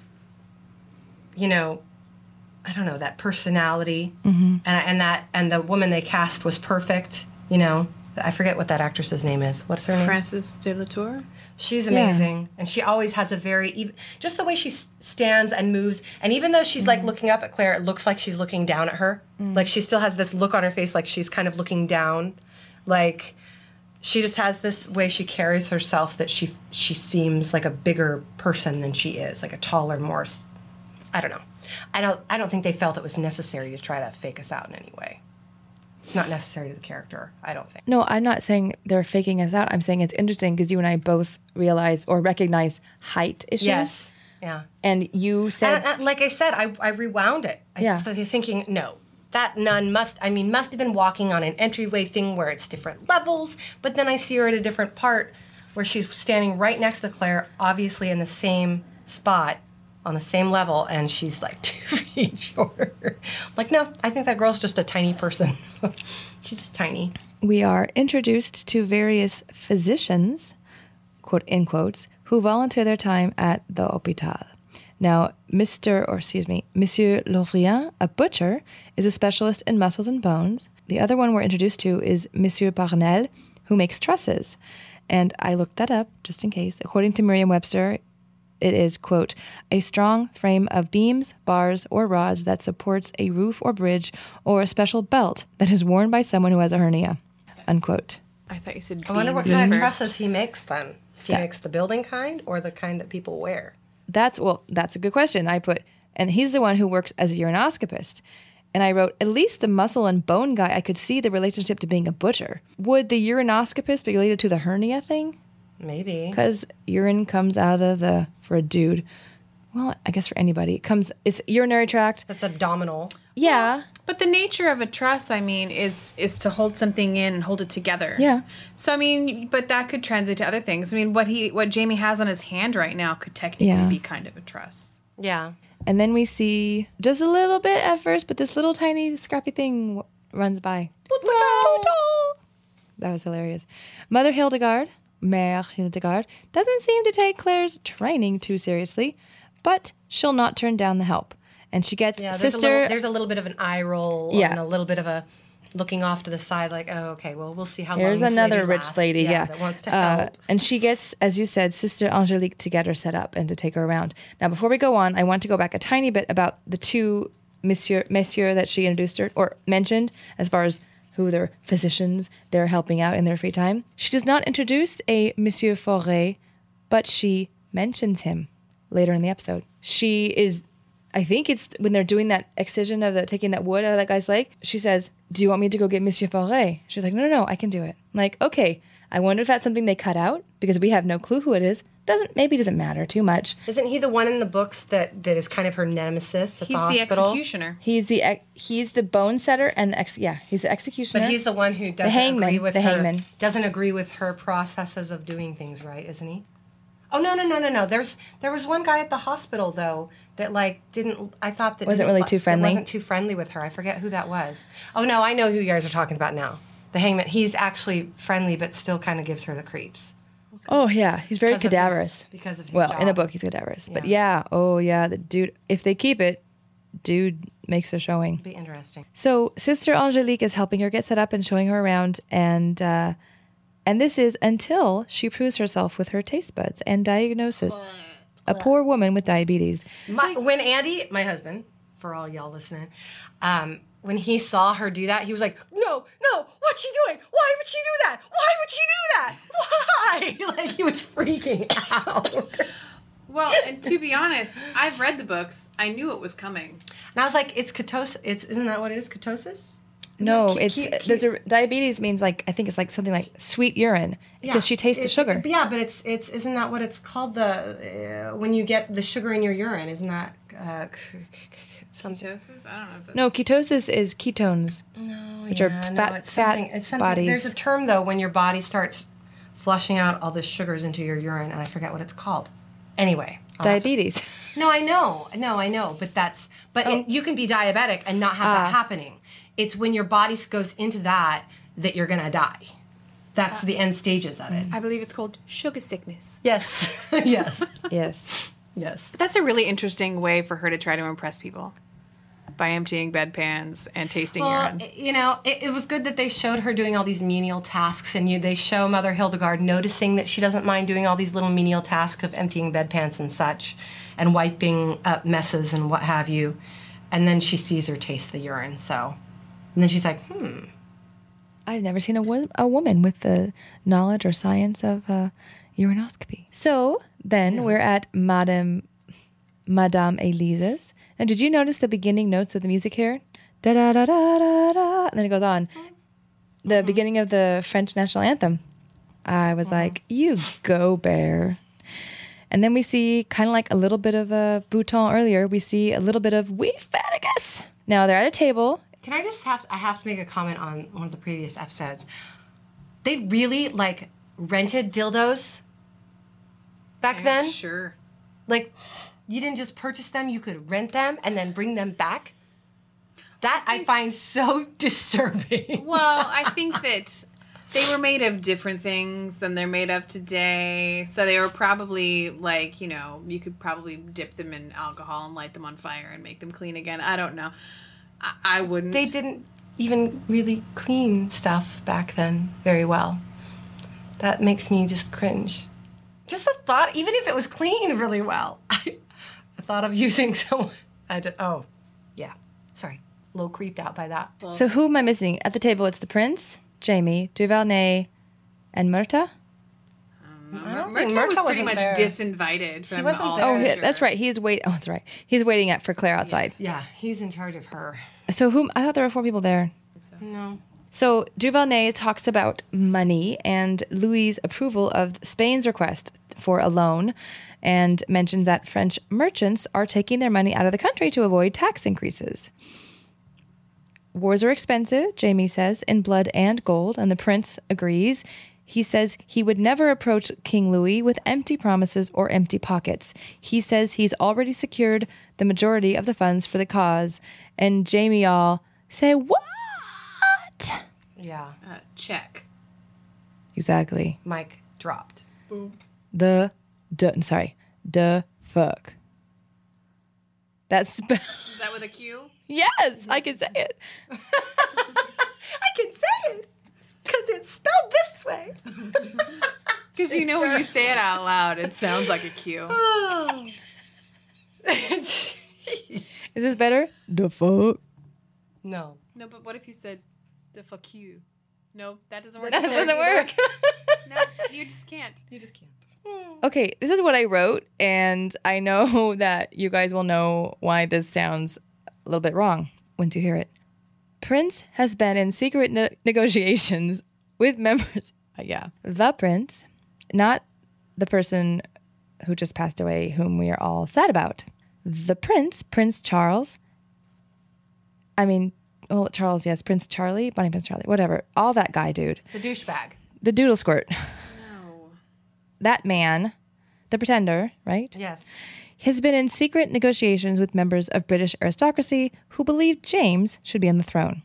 you know, I don't know, that personality, Mm-hmm. and and that and the woman they cast was perfect. You know, I forget what that actress's name is. What's her name? Frances de la Tour. She's Yeah. amazing, and she always has a very even, just the way she s- stands and moves. And even though she's like looking up at Claire, it looks like she's looking down at her. Like she still has this look on her face, like she's kind of looking down. Like she just has this way she carries herself that she she seems like a bigger person than she is, like a taller, more. s- I don't know. I don't. I don't think they felt it was necessary to try to fake us out in any way. It's not necessary to the character, I don't think. No, I'm not saying they're faking us out. I'm saying it's interesting because you and I both realize or recognize height issues. Yes. Yeah. And you said, And, uh, like I said, I, I rewound it. I Yeah. started thinking, no, that nun must, I mean, must have been walking on an entryway thing where it's different levels, but then I see her at a different part where she's standing right next to Claire, obviously in the same spot, on the same level, and she's like two feet shorter. Like, no, I think that girl's just a tiny person. She's just tiny. we are introduced to various physicians, quote in quotes, who volunteer their time at the hôpital. Now, Mister or excuse me, Monsieur Laurien, a butcher, is a specialist in muscles and bones. The other one we're introduced to is Monsieur Parnell, who makes trusses. And I looked that up just in case. According to Merriam-Webster, it is, quote, a strong frame of beams, bars, or rods that supports a roof or bridge or a special belt that is worn by someone who has a hernia, unquote. I thought you said. I wonder what beans kind of first. trusses he makes then. If he Yeah. makes the building kind or the kind that people wear. that's, well, that's a good question. I put, and he's the one who works as a uronoscopist. And I wrote, at least the muscle and bone guy, I could see the relationship to being a butcher. Would the uronoscopist be related to the hernia thing? Maybe. Because urine comes out of the, for a dude, well, I guess for anybody, it comes, it's urinary tract. That's abdominal. Yeah. Well, but the nature of a truss, I mean, is is to hold something in and hold it together. Yeah. So, I mean, but that could translate to other things. I mean, what he, what Jamie has on his hand right now could technically Yeah. be kind of a truss. Yeah. And then we see just a little bit at first, but this little tiny scrappy thing w- runs by. That was hilarious. Mother Hildegard, Mère Hildegard, doesn't seem to take Claire's training too seriously, but she'll not turn down the help. And she gets Yeah, there's sister. A little, there's a little bit of an eye roll Yeah. and a little bit of a looking off to the side like, oh, okay, well, we'll see how Here's long this another lady rich lasts. lady, yeah, that wants to Uh, help. and she gets, as you said, Sister Angelique to get her set up and to take her around. Now, before we go on, I want to go back a tiny bit about the two monsieur, monsieur that she introduced her or mentioned, as far as who they're physicians they're helping out in their free time. She does not introduce a Monsieur Fauré, but she mentions him later in the episode. She is. I think it's when they're doing that excision of the taking that wood out of that guy's leg. She says, "Do you want me to go get Monsieur Fauré?" She's like, "No, no, no, I can do it." I'm like, okay. I wonder if that's something they cut out because we have no clue who it is. Doesn't maybe doesn't matter too much. Isn't he the one in the books that, that is kind of her nemesis at He's the the hospital? executioner. He's the ex- he's the bone setter and the ex- yeah, he's the executioner. But he's the one who doesn't hangman, agree with the her. hangman. Doesn't agree with her processes of doing things, right? Isn't he? Oh no no no no no! There's there was one guy at the hospital though that like didn't. I thought that Wasn't didn't really li- too that friendly? wasn't too friendly with her. I forget who that was. Oh no, I know who you guys are talking about now. The hangman. He's actually friendly, but still kind of gives her the creeps. Oh yeah, he's very Because of cadaverous. his- because of his well, in the job. book he's cadaverous, but yeah, oh yeah, the dude. If they keep it, dude makes a showing. Be interesting. So Sister Angelique is helping her get set up and showing her around, and uh, and this is until she proves herself with her taste buds and diagnosis. A poor woman with diabetes. My, when Andy, my husband, for all y'all listening, um, when he saw her do that, he was like, "No, no, what's she doing? Why would she do that? Why would she do that? Why?" Like he was freaking out. Well, and to be honest, I've read the books. I knew it was coming. And I was like, "It's ketosis. It's isn't that what it is? Ketosis?" No, Ke- it's ke- ke- there's a, diabetes means like I think it's like something like sweet urine because Yeah, she tastes the it's- sugar. Yeah, but it's it's isn't that what it's called? The uh, when you get the sugar in your urine, isn't that uh, k- k- k- something? Ketosis? I don't know if that's... No, ketosis is ketones. No, Which are yeah, fat- no, it's fat something- it's something- bodies. There's a term though when your body starts flushing out all the sugars into your urine, and I forget what it's called. Anyway, I'll have to- Diabetes. No, I know, no, I know, but that's but in, you can be diabetic and not have that Ah. happening. It's when your body goes into that that you're gonna die. That's the end stages of it. I believe it's called sugar sickness. Yes, yes, Yes. yes. But that's a really interesting way for her to try to impress people by emptying bedpans and tasting Well, urine. you know, it, it was good that they showed her doing all these menial tasks, and you they show Mother Hildegard noticing that she doesn't mind doing all these little menial tasks of emptying bedpans and such, and wiping up messes and what have you. And then she sees her taste the urine, so. And then she's like, hmm. I've never seen a, wo- a woman with the knowledge or science of uh, uronoscopy. So then we're at Madame Madame Elise's. Now, did you notice the beginning notes of the music here? Da da da da da da, and then it goes on. The Mm-hmm. beginning of the French national anthem. I was like, "You go, bear." And then we see kind of like a little bit of a bouton earlier. We see a little bit of "We Farragus." Now they're at a table. Can I just have to, I have to make a comment on one of the previous episodes. They really like rented dildos back Yeah, then. Sure. Like you didn't just purchase them, you could rent them and then bring them back. That I find so disturbing. Well, I think that they were made of different things than they're made of today. So they were probably like, you know, you could probably dip them in alcohol and light them on fire and make them clean again. I don't know. I, I wouldn't. They didn't even really clean stuff back then very well. That makes me just cringe. Just the thought, even if it was cleaned really well, I, the thought of using someone. I just, oh, yeah. Sorry. A little creeped out by that. So who am I missing? At the table, it's the prince, Jamie, Duvernay, and Myrta. Myrta? Murtaugh was Murtaugh pretty wasn't much there. disinvited from wasn't all there. Oh, culture. he- that's right. He's wait. Oh, that's right. He's waiting at for Claire outside. Yeah, he's in charge of her. So whom? I thought there were four people there. No. So Duvernay talks about money and Louis' approval of Spain's request for a loan, and mentions that French merchants are taking their money out of the country to avoid tax increases. Wars are expensive, Jamie says, in blood and gold, and the prince agrees. He says he would never approach King Louis with empty promises or empty pockets. He says he's already secured the majority of the funds for the cause, and Jamie all say, what? Yeah. Uh, check. Exactly. Mike dropped. The, duh, sorry, the fuck. That's, Is that with a Q? yes, I can say it. I can say it because it's spelled this way. Because you know when you say it out loud, it sounds like a Q. Oh. Is this better? The fuck. No. No, but what if you said the fuck you? No, that doesn't work. That either. doesn't work. No, you just can't. You just can't. Okay, this is what I wrote, and I know that you guys will know why this sounds a little bit wrong once you hear it. Prince has been in secret ne- negotiations with members. Uh, yeah, the prince, not the person who just passed away, whom we are all sad about. The prince, Prince Charles. I mean, oh, Charles, yes, Prince Charlie, Bonnie Prince Charlie, whatever. All that guy, dude. The douchebag. The doodle squirt. No. That man, the pretender, right? Yes. Has been in secret negotiations with members of British aristocracy who believe James should be on the throne.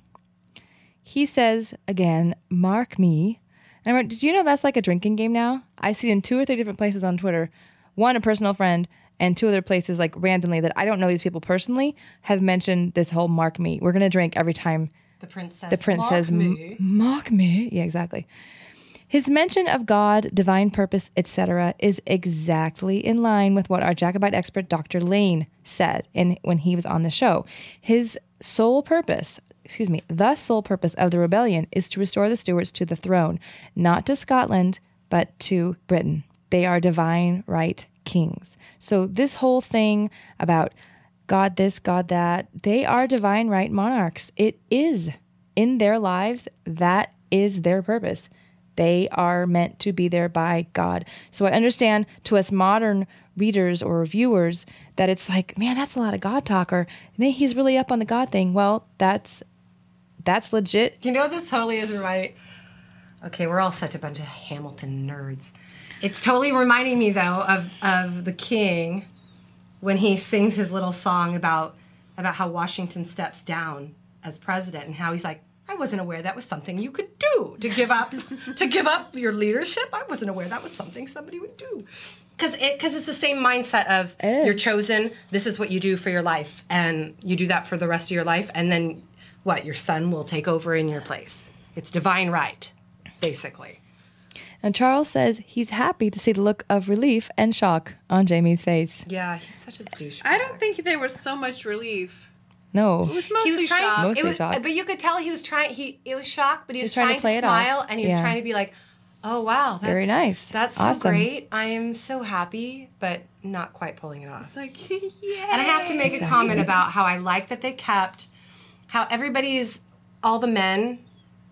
He says, again, mark me. And I remember, did you know that's like a drinking game now? I see it in two or three different places on Twitter. One, a personal friend, and two other places, like randomly, that I don't know these people personally, have mentioned this whole mark me. We're going to drink every time The prince says, the prince "Mark says, me." "M- mock me." Yeah, exactly. His mention of God, divine purpose, et cetera is exactly in line with what our Jacobite expert Doctor Lane said in, when he was on the show. His sole purpose, excuse me, the sole purpose of the rebellion is to restore the Stuarts to the throne, not to Scotland, but to Britain. They are divine right kings. So this whole thing about God this, God that, they are divine right monarchs. It is in their lives, that is their purpose. They are meant to be there by God. So I understand to us modern readers or viewers that it's like, man, that's a lot of God talk, or man, he's really up on the God thing. Well, that's that's legit. You know what this totally is reminding? Okay, we're all such a bunch of Hamilton nerds. It's totally reminding me, though, of, of the King when he sings his little song about about how Washington steps down as president and how he's like, I wasn't aware that was something you could do to give up to give up your leadership. I wasn't aware that was something somebody would do. Because it, because it's the same mindset of Eh. you're chosen, this is what you do for your life, and you do that for the rest of your life, and then what, your son will take over in your place. It's divine right, basically. And Charles says he's happy to see the look of relief and shock on Jamie's face. Yeah, he's such a douchebag. I don't think there was so much relief. No. It was mostly He was trying. shock. Mostly it was, shocked. but you could tell he was trying. He it was shocked, but he was, trying to trying, play to, it off. smile, and he was Yeah. trying to be like, "Oh wow, that's, Very nice. That's so Awesome. great. I am so happy," but not quite pulling it off. It's like, yeah. And I have to make a comment about how I like that they kept how everybody's all the men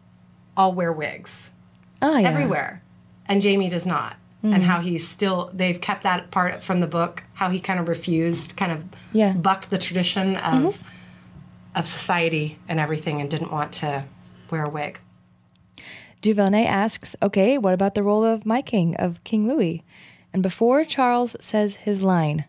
all wear wigs Oh, yeah. everywhere, and Jamie does not. And how he's still, they've kept that part from the book, how he kind of refused, kind of Yeah. bucked the tradition of of society and everything and didn't want to wear a wig. Duvernay asks, okay, what about the role of my king, of King Louis? And before Charles says his line,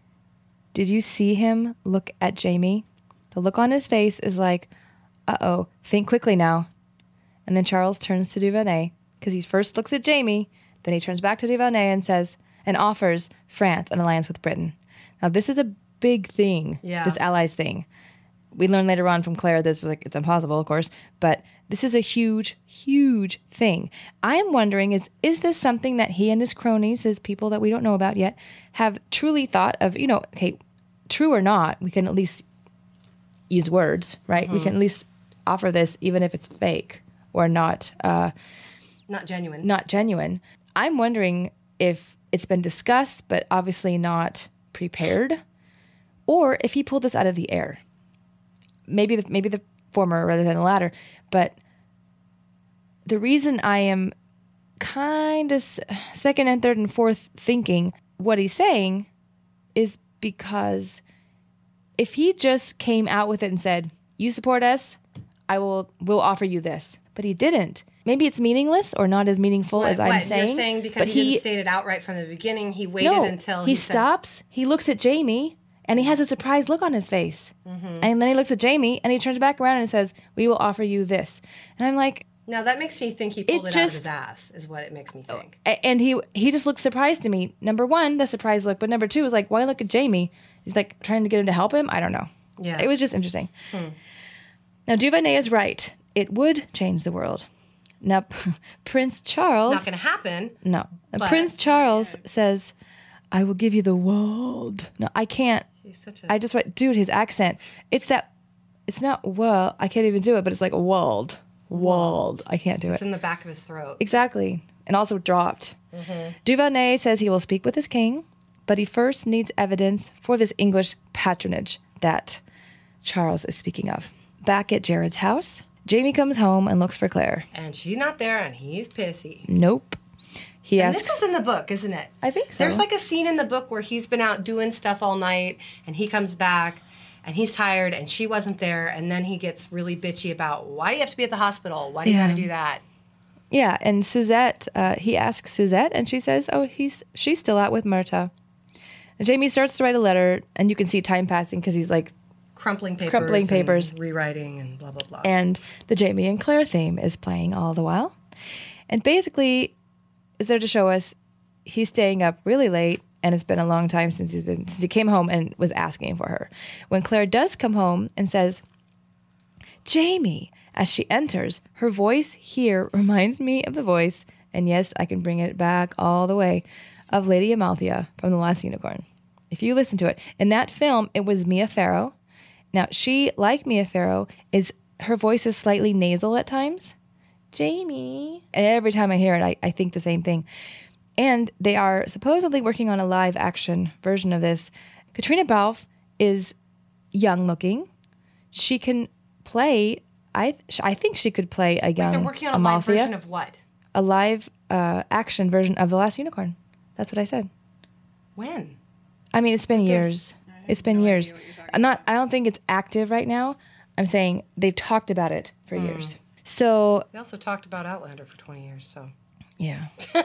did you see him look at Jamie? The look on his face is like, uh-oh, think quickly now. And then Charles turns to Duvernay, because he first looks at Jamie, then he turns back to Duvernay and says, and offers France an alliance with Britain. Now, this is a big thing, Yeah. this allies thing. We learn later on from Claire this is like, it's impossible, of course, but this is a huge, huge thing. I am wondering, is is this something that he and his cronies, his people that we don't know about yet, have truly thought of, you know, okay, true or not, we can at least use words, right? We can at least offer this even if it's fake or not uh, Not genuine. not genuine. I'm wondering if it's been discussed, but obviously not prepared, or if he pulled this out of the air. Maybe the, maybe the former rather than the latter. But the reason I am kind of second and third and fourth thinking what he's saying is because if he just came out with it and said, you support us, I will will offer you this. But he didn't. Maybe it's meaningless or not as meaningful What, as I'm what? saying. You're saying because but he, he didn't state it outright from the beginning, he waited no, until he, he, said- stops, he looks at Jamie, and he has a surprised look on his face. Mm-hmm. And then he looks at Jamie, and he turns back around and says, we will offer you this. And I'm like... Now that makes me think he pulled it, it out just, of his ass, is what it makes me think. And he he just looks surprised to me. Number one, the surprised look, but number two was like, why look at Jamie? He's like trying to get him to help him? I don't know. Yeah. It was just interesting. Hmm. Now, Duvernay is right. It would change the world. Now, Prince Charles... Not going to happen. No. But, Prince Charles yeah. says, I will give you the world. No, I can't. He's such a... I just went, dude, his accent. It's that... It's not, well, I can't even do it, but it's like world. World. I can't do it's it. It's in the back of his throat. Exactly. And also dropped. Mm-hmm. Duvernay says he will speak with his king, but he first needs evidence for this English patronage that Charles is speaking of. Back at Jared's house, Jamie comes home and looks for Claire. And she's not there, and he's pissy. Nope. He and asks... this is in the book, isn't it? I think so. There's like a scene in the book where he's been out doing stuff all night, and he comes back, and he's tired, and she wasn't there, and then he gets really bitchy about, why do you have to be at the hospital? Why do you yeah. have to do that? Yeah, and Suzette, uh, he asks Suzette, and she says, oh, he's she's still out with Myrta. And Jamie starts to write a letter, and you can see time passing because he's like... Crumpling papers. Crumpling papers. And rewriting and blah, blah, blah. And the Jamie and Claire theme is playing all the while. And basically, is there to show us he's staying up really late, and it's been a long time since he's been since he came home and was asking for her. When Claire does come home and says, Jamie, as she enters, her voice here reminds me of the voice, and yes, I can bring it back all the way, of Lady Amalthea from The Last Unicorn. If you listen to it. In that film, it was Mia Farrow. Now, she, like Mia Farrow, is her voice is slightly nasal at times. Jamie. And every time I hear it, I, I think the same thing. And they are supposedly working on a live action version of this. Katrina Balfe is young looking. She can play, I I think she could play a young Wait, they're working on a Amalthea. live version of what? A live uh, action version of The Last Unicorn. That's what I said. When? I mean, it's been years. It's been no years. idea what you're talking I'm not, I don't think it's active right now. I'm saying they've talked about it for Mm. years. So, They also talked about Outlander for twenty years, so... yeah.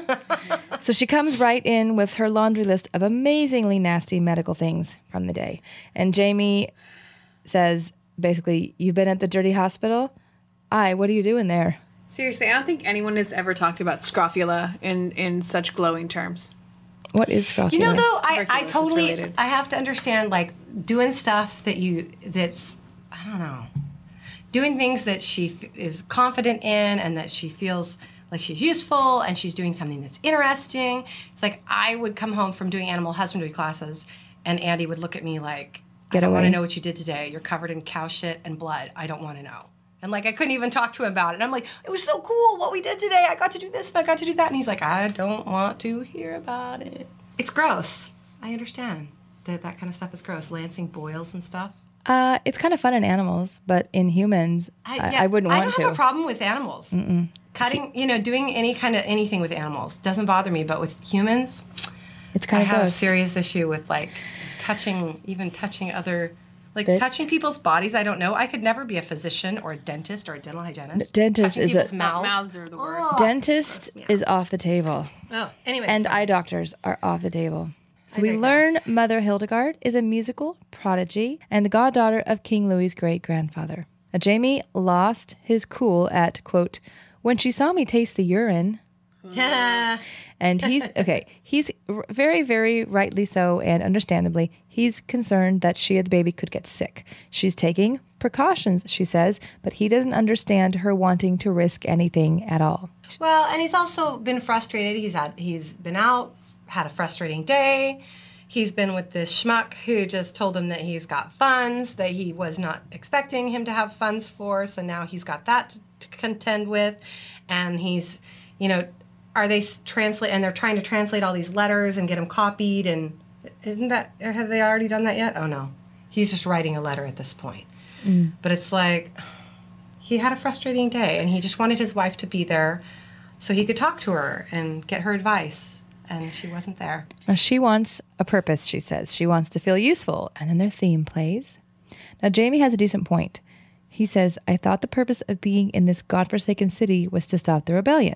So she comes right in with her laundry list of amazingly nasty medical things from the day. And Jamie says, basically, you've been at the dirty hospital? Aye, what are you doing there? Seriously, I don't think anyone has ever talked about scrofula in, in such glowing terms. What is scrofula? You know, though, I, I Tuberculosis totally, related. I have to understand, like, doing stuff that you, that's, I don't know, doing things that she f- is confident in and that she feels like she's useful and she's doing something that's interesting. It's like I would come home from doing animal husbandry classes and Andy would look at me like, I Get don't want away. to know what you did today. You're covered in cow shit and blood. I don't want to know. And like, I couldn't even talk to him about it. And I'm like, it was so cool what we did today. I got to do this and I got to do that. And he's like, I don't want to hear about it. It's gross. I understand that that kind of stuff is gross. Lancing boils and stuff. Uh, it's kind of fun in animals, but in humans, I, I, yeah, wouldn't I want don't to. have a problem with animals. Mm-mm. Cutting, you know, doing any kind of anything with animals doesn't bother me. But with humans, It's kind I of have gross. a serious issue with like touching, even touching other, like Bits? touching people's bodies. I don't know. I could never be a physician or a dentist or a dental hygienist. Dentist touching is a- people's mouths. Mouths are the worst. Dentist is off the table. Oh, anyway. And sorry. eye doctors are off the table. So I we digress. learn Mother Hildegard is a musical prodigy and the goddaughter of King Louis's great-grandfather. Now, Jamie lost his cool at, quote, when she saw me taste the urine. And he's, okay, he's r- very, very rightly so and understandably, he's concerned that she and the baby could get sick. She's taking precautions, she says, but he doesn't understand her wanting to risk anything at all. Well, and he's also been frustrated. He's had he's been out, had a frustrating day. He's been with this schmuck who just told him that he's got funds that he was not expecting him to have funds for. So now he's got that to, to contend with, and he's, you know, are they translate and they're trying to translate all these letters and get them copied, and isn't that, have they already done that yet? Oh no, he's just writing a letter at this point. Mm. But it's like, he had a frustrating day and he just wanted his wife to be there so he could talk to her and get her advice, and she wasn't there. Now she wants a purpose, she says. She wants to feel useful, and then their theme plays. Now Jamie has a decent point. He says, I thought the purpose of being in this godforsaken city was to stop the rebellion.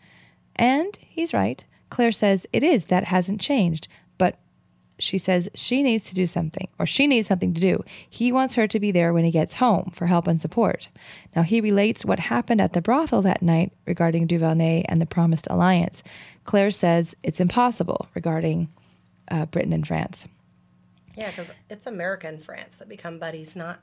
And he's right. Claire says it is. That hasn't changed. But she says she needs to do something, or she needs something to do. He wants her to be there when he gets home for help and support. Now he relates what happened at the brothel that night regarding Duvernay and the promised alliance. Claire says it's impossible regarding uh, Britain and France. Yeah, because it's America and France that become buddies, not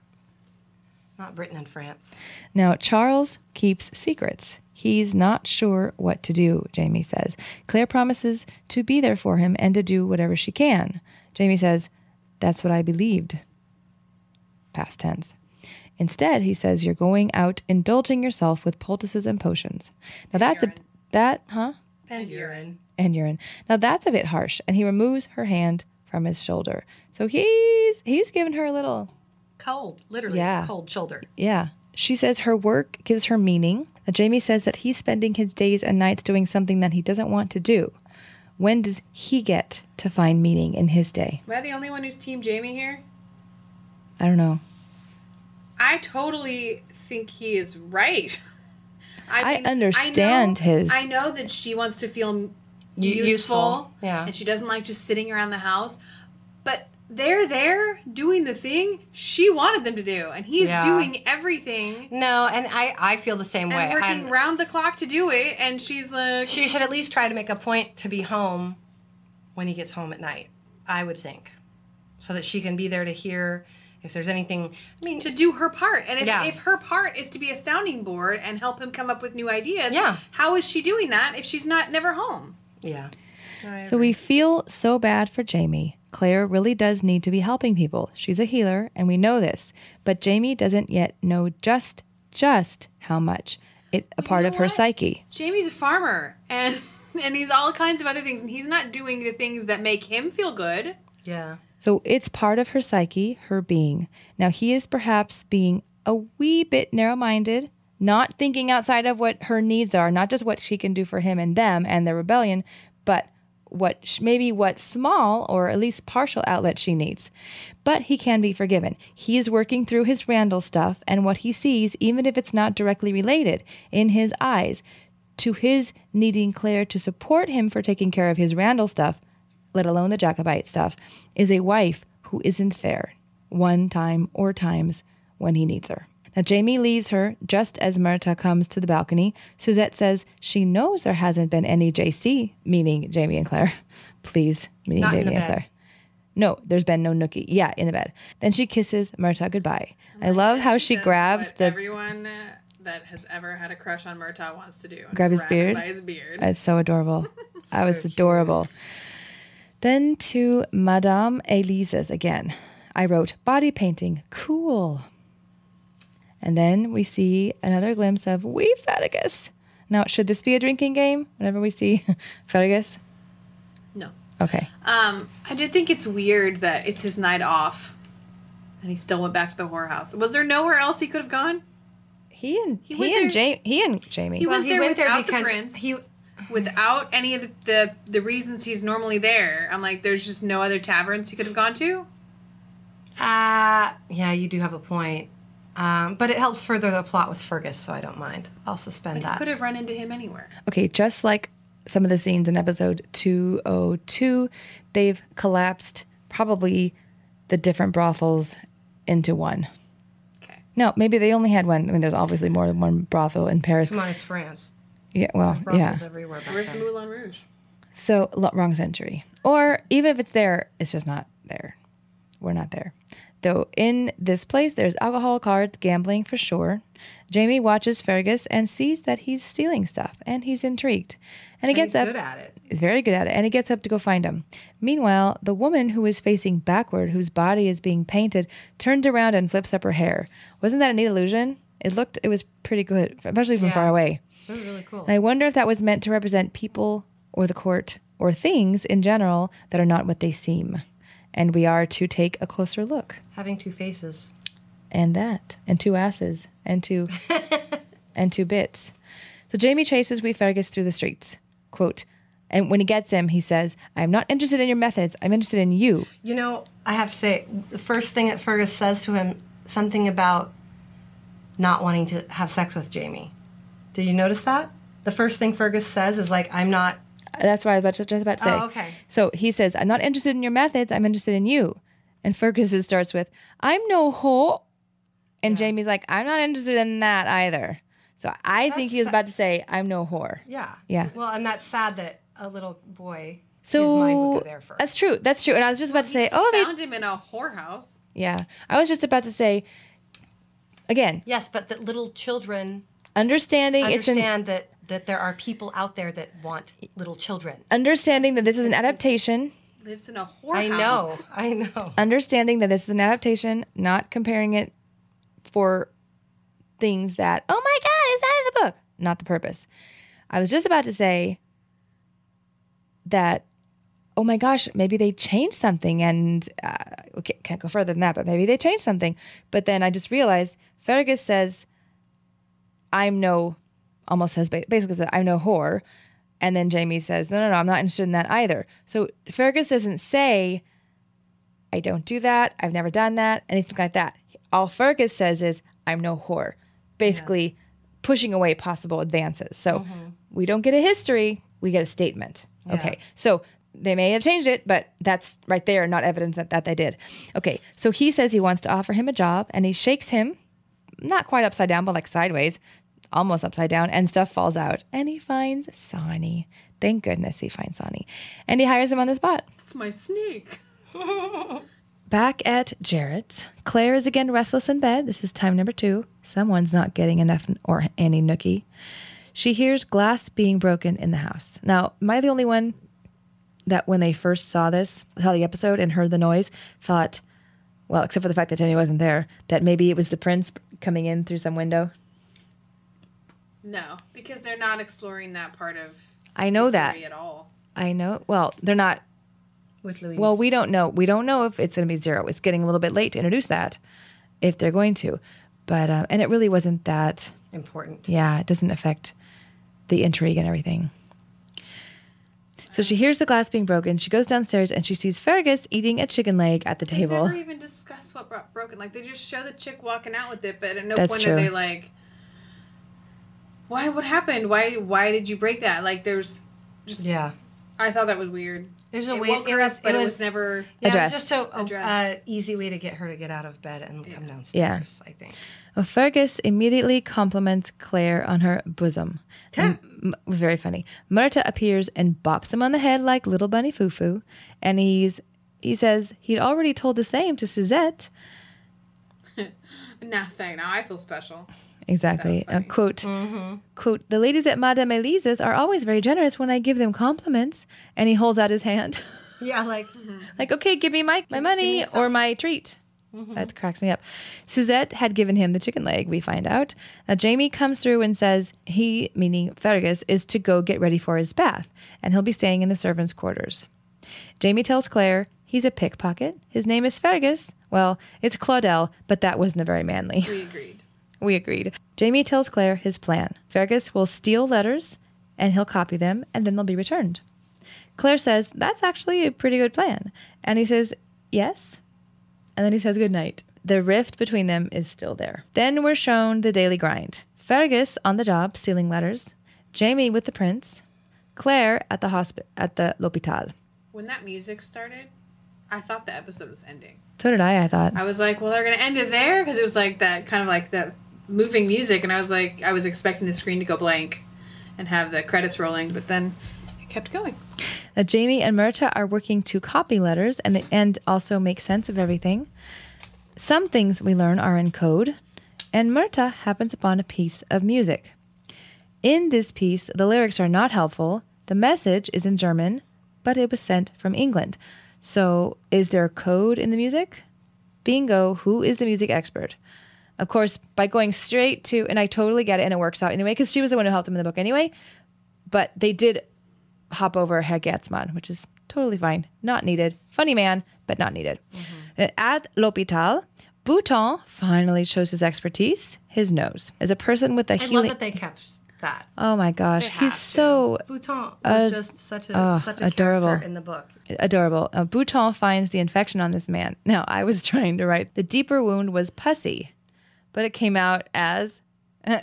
not Britain and France. Now, Charles keeps secrets. He's not sure what to do, Jamie says. Claire promises to be there for him and to do whatever she can. Jamie says, that's what I believed. Past tense. Instead, he says, you're going out indulging yourself with poultices and potions. Now, that's a... That, huh? And urine. And urine. Now, that's a bit harsh, and he removes her hand from his shoulder. So he's he's giving her a little... Cold, literally yeah. cold shoulder. Yeah. She says her work gives her meaning. Now, Jamie says that he's spending his days and nights doing something that he doesn't want to do. When does he get to find meaning in his day? Am I the only one who's Team Jamie here? I don't know. I totally think he is right. I, mean, I understand I know, his... I know that she wants to feel useful, useful yeah, and she doesn't like just sitting around the house. But they're there doing the thing she wanted them to do, and he's yeah. doing everything. No, and I, I feel the same and way. And working I'm, round the clock to do it, and she's like... She should at least try to make a point to be home when he gets home at night, I would think, so that she can be there to hear if there's anything... I mean, to do her part. And if, yeah. if her part is to be a sounding board and help him come up with new ideas, yeah. how is she doing that if she's not never home? Yeah. So we feel so bad for Jamie. Claire really does need to be helping people. She's a healer, and we know this. But Jamie doesn't yet know just, just how much it a well, part you know of her what? psyche. Jamie's a farmer, and and he's all kinds of other things, and he's not doing the things that make him feel good. Yeah. So it's part of her psyche, her being. Now he is perhaps being a wee bit narrow-minded, not thinking outside of what her needs are, not just what she can do for him and them and their rebellion, but what maybe what small or at least partial outlet she needs. But he can be forgiven. He is working through his Randall stuff, and what he sees, even if it's not directly related, in his eyes, to his needing Claire to support him for taking care of his Randall stuff, let alone the Jacobite stuff, is a wife who isn't there one time or times when he needs her. Now, Jamie leaves her just as Myrta comes to the balcony. Suzette says she knows there hasn't been any J C, meaning Jamie and Claire. Please, meaning Not Jamie in the and bed. Claire. No, there's been no nookie. Yeah, in the bed. Then she kisses Myrta goodbye. I love how she does grabs what the... everyone uh, that has ever had a crush on Murtaugh wants to do. Grab his him beard? by his beard. It's so adorable. I was So cute. adorable. Then to Madame Elise's again. I wrote, body painting, cool. And then we see another glimpse of wee Fergus. Now, should this be a drinking game whenever we see Fergus? No. Okay. Um, I did think it's weird that it's his night off, and he still went back to the whorehouse. Was there nowhere else he could have gone? He and He he, went and there- Jamie. He and Jamie. He Well, went he there went there without because the prince, he- without any of the, the the reasons he's normally there. I'm like, there's just no other taverns he could have gone to. Uh, yeah, you do have a point. Um, but it helps further the plot with Fergus, so I don't mind. I'll suspend But he that. could have run into him anywhere. Okay, just like some of the scenes in episode two oh two, they've collapsed probably the different brothels into one. Okay. No, maybe they only had one. I mean, there's obviously more than one brothel in Paris. Come on, it's France. Yeah, well, Brothels yeah. everywhere back Where's the then. Moulin Rouge? So, lo- wrong century. Or even if it's there, it's just not there. We're not there. Though in this place, there's alcohol, cards, gambling for sure. Jamie watches Fergus and sees that he's stealing stuff, and he's intrigued. And he And gets he's up. good at it. He's very good at it, and he gets up to go find him. Meanwhile, the woman who is facing backward, whose body is being painted, turns around and flips up her hair. Wasn't that a neat illusion? It looked, it was pretty good, especially from Yeah. far away. That was really cool. And I wonder if that was meant to represent people or the court or things in general that are not what they seem. And we are to take a closer look. Having two faces. And that. And two asses. And two and two bits. So Jamie chases Wee Fergus through the streets. Quote, and when he gets him, he says, I'm not interested in your methods. I'm interested in you. You know, I have to say, the first thing that Fergus says to him, something about not wanting to have sex with Jamie. Did you notice that? The first thing Fergus says is like, I'm not... That's what I was just, just about to say. Oh, okay. So he says, I'm not interested in your methods. I'm interested in you. And Fergus starts with, I'm no whore. And yeah. Jamie's like, I'm not interested in that either. So I that's think he was about to say, I'm no whore. Yeah. Yeah. Well, and that's sad that a little boy, so, his mind would go there first. That's true. That's true. And I was just well, about to say, oh, they found him in a whorehouse. Yeah. I was just about to say, again. Yes, but that little children understanding understand it's an, that, that there are people out there that want little children. Understanding that this is an adaptation. Lives in a whorehouse. I know. I know. Understanding that this is an adaptation, not comparing it for things that, oh my God, is that in the book? Not the purpose. I was just about to say that, oh my gosh, maybe they changed something, and uh, okay, can't go further than that, but maybe they changed something. But then I just realized Fergus says, I'm no, almost says, basically says, I'm no whore. And then Jamie says, no, no, no, I'm not interested in that either. So Fergus doesn't say, I don't do that, I've never done that, anything like that. All Fergus says is, I'm no whore. Basically yes. pushing away possible advances. So mm-hmm. we don't get a history, we get a statement. Yeah. Okay, so they may have changed it, but that's right there, not evidence that, that they did. Okay, so he says he wants to offer him a job, and he shakes him, not quite upside down, but like sideways, almost upside down, and stuff falls out. And he finds Sonny. Thank goodness he finds Sonny. And he hires him on the spot. It's my snake. Back at Jarrett's, Claire is again restless in bed. This is time number two. Someone's not getting enough or any nookie. She hears glass being broken in the house. Now, am I the only one that when they first saw this, saw the episode and heard the noise, thought, well, except for the fact that Jenny wasn't there, that maybe it was the prince coming in through some window? No, because they're not exploring that part of I know the story that. at all. I know. Well, they're not. With Louise. Well, we don't know. We don't know if it's going to be Zero. It's getting a little bit late to introduce that, if they're going to. But, uh, and it really wasn't that important. Yeah, it doesn't affect the intrigue and everything. So she hears the glass being broken. She goes downstairs and she sees Fergus eating a chicken leg at the they table. They never even discuss what brought broken. Like, they just show the chick walking out with it, but at no That's point true. are they like, why, what happened? Why, why did you break that? Like, there's just, yeah. I thought that was weird. There's a it way, woke it her was, up, but it it was, was never yeah, addressed. it was just a, a addressed. uh, easy way to get her to get out of bed and yeah. come downstairs, Yeah. I think. Well, Fergus immediately compliments Claire on her bosom. And, m- very funny. Murta appears and bops him on the head like little bunny foo-foo. And he's he says he'd already told the same to Suzette. Now, thank, now I feel special. Exactly. Uh, quote, mm-hmm. quote, the ladies at Madame Elise's are always very generous when I give them compliments. And he holds out his hand. Yeah, like, like, okay, give me my, my Give- money give me or my treat. Mm-hmm. That cracks me up. Suzette had given him the chicken leg, we find out. Now, Jamie comes through and says he, meaning Fergus, is to go get ready for his bath, and he'll be staying in the servants' quarters. Jamie tells Claire he's a pickpocket. His name is Fergus. Well, it's Claudel, but that wasn't very manly. We agreed. We agreed. Jamie tells Claire his plan. Fergus will steal letters, and he'll copy them, and then they'll be returned. Claire says, that's actually a pretty good plan. And he says, yes. And then he says goodnight. The rift between them is still there. Then we're shown the daily grind. Fergus on the job, stealing letters. Jamie with the prince. Claire at the hospi- at the l'hôpital. When that music started, I thought the episode was ending. So did I, I thought. I was like, well, they're going to end it there? Because it was like that kind of like that moving music. And I was like, I was expecting the screen to go blank and have the credits rolling. But then it kept going. Now, Jamie and Murta are working to copy letters and, the, and also make sense of everything. Some things we learn are in code, and Murta happens upon a piece of music. In this piece, the lyrics are not helpful. The message is in German, but it was sent from England. So, is there code in the music? Bingo, who is the music expert? of course, by going straight to, and I totally get it, and it works out anyway, because she was the one who helped him in the book anyway, but they did hop over Herr Getzmann, which is totally fine. Not needed. Funny man, but not needed. Mm-hmm. At l'hôpital, Bouton finally shows his expertise, his nose. As a person with a I healing... love that they kept that. Oh my gosh. They have He's to. so... Bouton was Uh, just such a oh, such a adorable. character in the book. Adorable. Uh, Bouton finds the infection on this man. Now, I was trying to write, the deeper wound was pussy, but it came out as uh,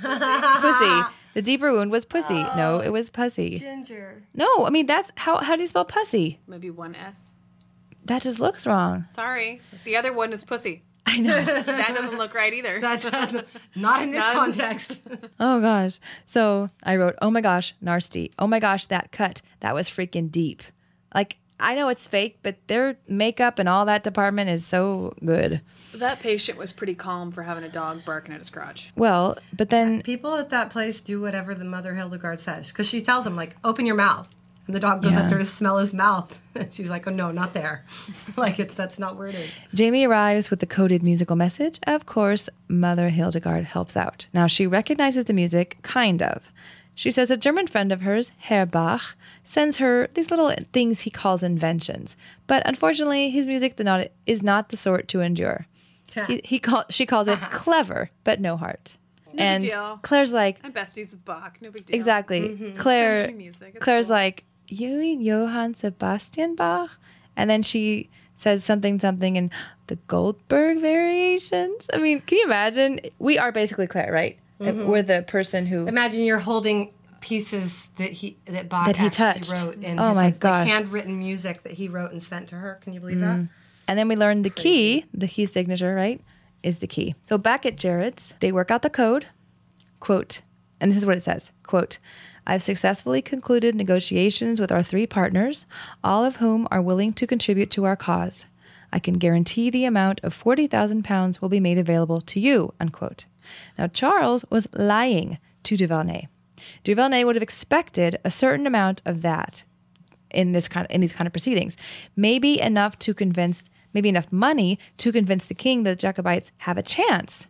pussy. The deeper wound was pussy. Oh, no, it was pussy. Ginger. No, I mean, that's, how, how do you spell pussy? Maybe one S. That just looks wrong. Sorry. The other one is pussy. I know. That doesn't look right either. That's not in this Not- context. Oh gosh. So I wrote, oh my gosh, nasty. Oh my gosh, that cut. That was freaking deep. Like, I know it's fake, but their makeup and all that department is so good. That patient was pretty calm for having a dog barking at his crotch. Well, but then People at that place do whatever the Mother Hildegard says, because she tells him, like, open your mouth. And the dog goes Yeah. up there to smell his mouth. She's like, oh, no, not there. Like, it's that's not where it is. Jamie arrives with the coded musical message. Of course, Mother Hildegard helps out. Now, she recognizes the music, kind of. She says a German friend of hers, Herr Bach, sends her these little things he calls inventions. But unfortunately, his music the not, is not the sort to endure. he, he call, she calls it clever, but no heart. No and big deal. Claire's like, I'm besties with Bach. No big deal. exactly. Mm-hmm. Claire, Music. It's Claire's cool. like, you mean Johann Sebastian Bach? And then she says something, something in the Goldberg variations. I mean, can you imagine? We are basically Claire, right? Mm-hmm. We're the person who... Imagine you're holding pieces that he that Bach That he actually touched. wrote in Oh his my like, gosh. handwritten music that he wrote and sent to her. Can you believe that? And then we learn the key, the key signature, right, is the key. So back at Jared's, they work out the code. Quote, and this is what it says, quote, I've successfully concluded negotiations with our three partners, all of whom are willing to contribute to our cause. I can guarantee the amount of forty thousand pounds will be made available to you, unquote. Now, Charles was lying to Duvernay. Duvernay would have expected a certain amount of that in this kind of, in these kind of proceedings. Maybe enough to convince, maybe enough money to convince the king that the Jacobites have a chance,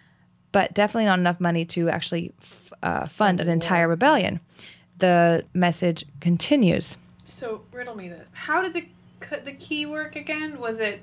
but definitely not enough money to actually f- uh, fund an entire rebellion. The message continues. So, riddle me this. How did the the key work again? Was it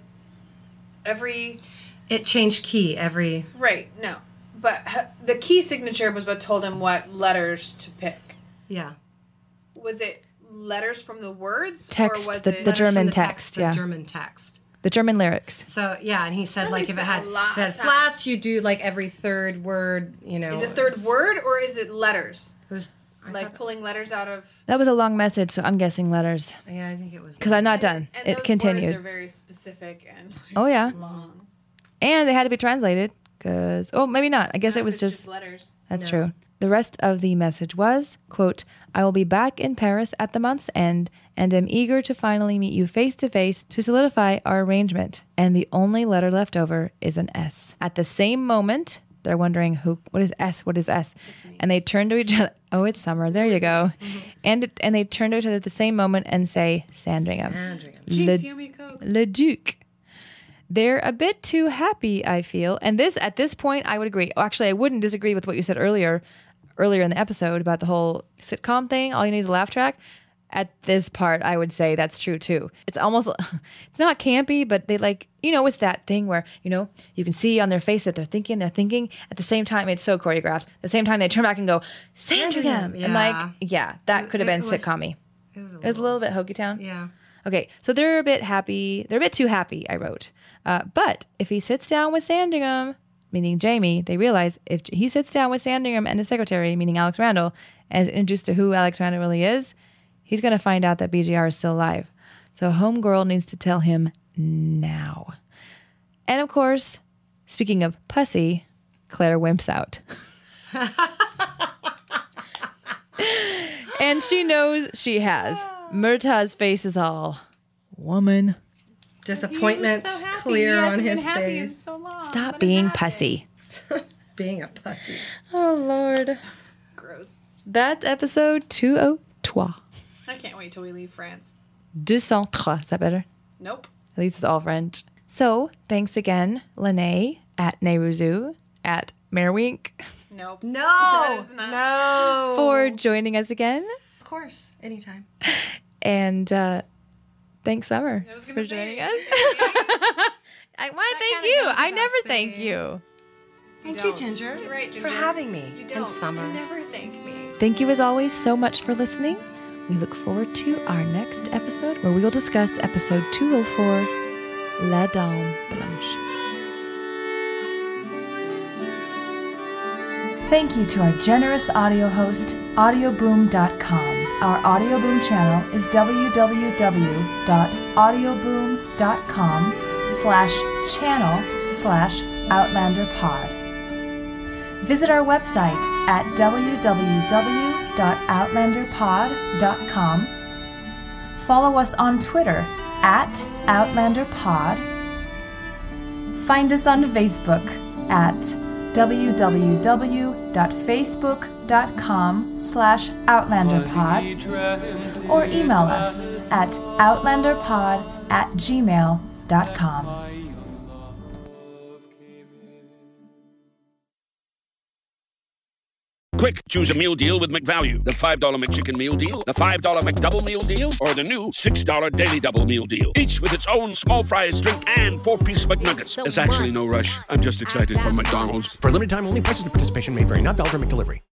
every... It changed key every... Right, no. But h- the key signature was what told him what letters to pick. Yeah. Was it letters from the words? Text, or was the- it... the Letters from German the text, the yeah. German text. The German lyrics. So, yeah, and he said, That like, if makes it had, a lot if it had of sense. flats, you do, like, every third word, you know. Is it third word or is it letters? It was, I Like thought- pulling letters out of... That was a long message, so I'm guessing letters. yeah, I think it was. Because I'm not And- done. And It those continued. words are very specific and like, Oh, yeah. long. And they had to be translated because, oh, maybe not. I guess Not it if was it's just, letters. that's true. The rest of the message was, quote, I will be back in Paris at the month's end and am eager to finally meet you face to face to solidify our arrangement. And the only letter left over is an S. At the same moment, they're wondering, who, what is S? What is S? And they turn to each other. Oh, it's Summer. There you go. Mm-hmm. And it, and they turn to each other at the same moment and say, Sandringham. Sandringham. Le, Jinx, you owe me a Coke. Le Duc. They're a bit too happy, I feel. And this, at this point, I would agree. Oh, actually, I wouldn't disagree with what you said earlier, earlier in the episode about the whole sitcom thing. All you need is a laugh track. At this part, I would say that's true too. It's almost, it's not campy, but they like, you know, it's that thing where, you know, you can see on their face that they're thinking, they're thinking. At the same time, it's so choreographed. At the same time, they turn back and go, Sandringham. Yeah. And like, yeah, that could have It been was- sitcom-y. It was a It was a little bit Hokey Town. Yeah. Okay, so they're a bit happy. They're a bit too happy, I wrote. Uh, but if he sits down with Sandringham, meaning Jamie, they realize if he sits down with Sandringham and his secretary, meaning Alex Randall, and is introduced to who Alex Randall really is, he's going to find out that B J R is still alive. So Homegirl needs to tell him now. And of course, speaking of pussy, Claire wimps out. And she knows she has. Murtaugh's face is all, woman, Disappointment clear on his face. stop being pussy. Being a pussy. Oh, Lord. Gross. That's episode two oh three. I can't wait till we leave France. two oh three. Is that better? Nope. At least it's all French. So, thanks again, Lene at Nehruzu, at Marewink, Nope. No, That is not- no. for joining us again. Of course, anytime. And uh, thanks, Summer, I was for gonna joining say, us. I want to thank kinda you. goes I without never thank saying. you. Thank you, don't. Ginger, You're right, for Ginger. having me. You And don't. Summer. You never thank me. Thank you, as always, so much for listening. We look forward to our next episode where we will discuss episode two oh four, La Dame Blanche. Thank you to our generous audio host, audio boom dot com. Our Audioboom channel is www.audioboom.com slash channel slash outlanderpod. Visit our website at www dot outlanderpod dot com. Follow us on Twitter at outlanderpod. Find us on Facebook at www.facebook.com slash outlanderpod or email us at outlanderpod at gmail.com. Quick, choose a meal deal with McValue. The five dollar McChicken meal deal, the five dollar McDouble meal deal, or the new six dollar Daily Double meal deal. Each with its own small fries, drink, and four-piece McNuggets. There's actually no rush. I'm just excited for McDonald's. For a limited time only, prices and participation may vary. Not valid for McDelivery.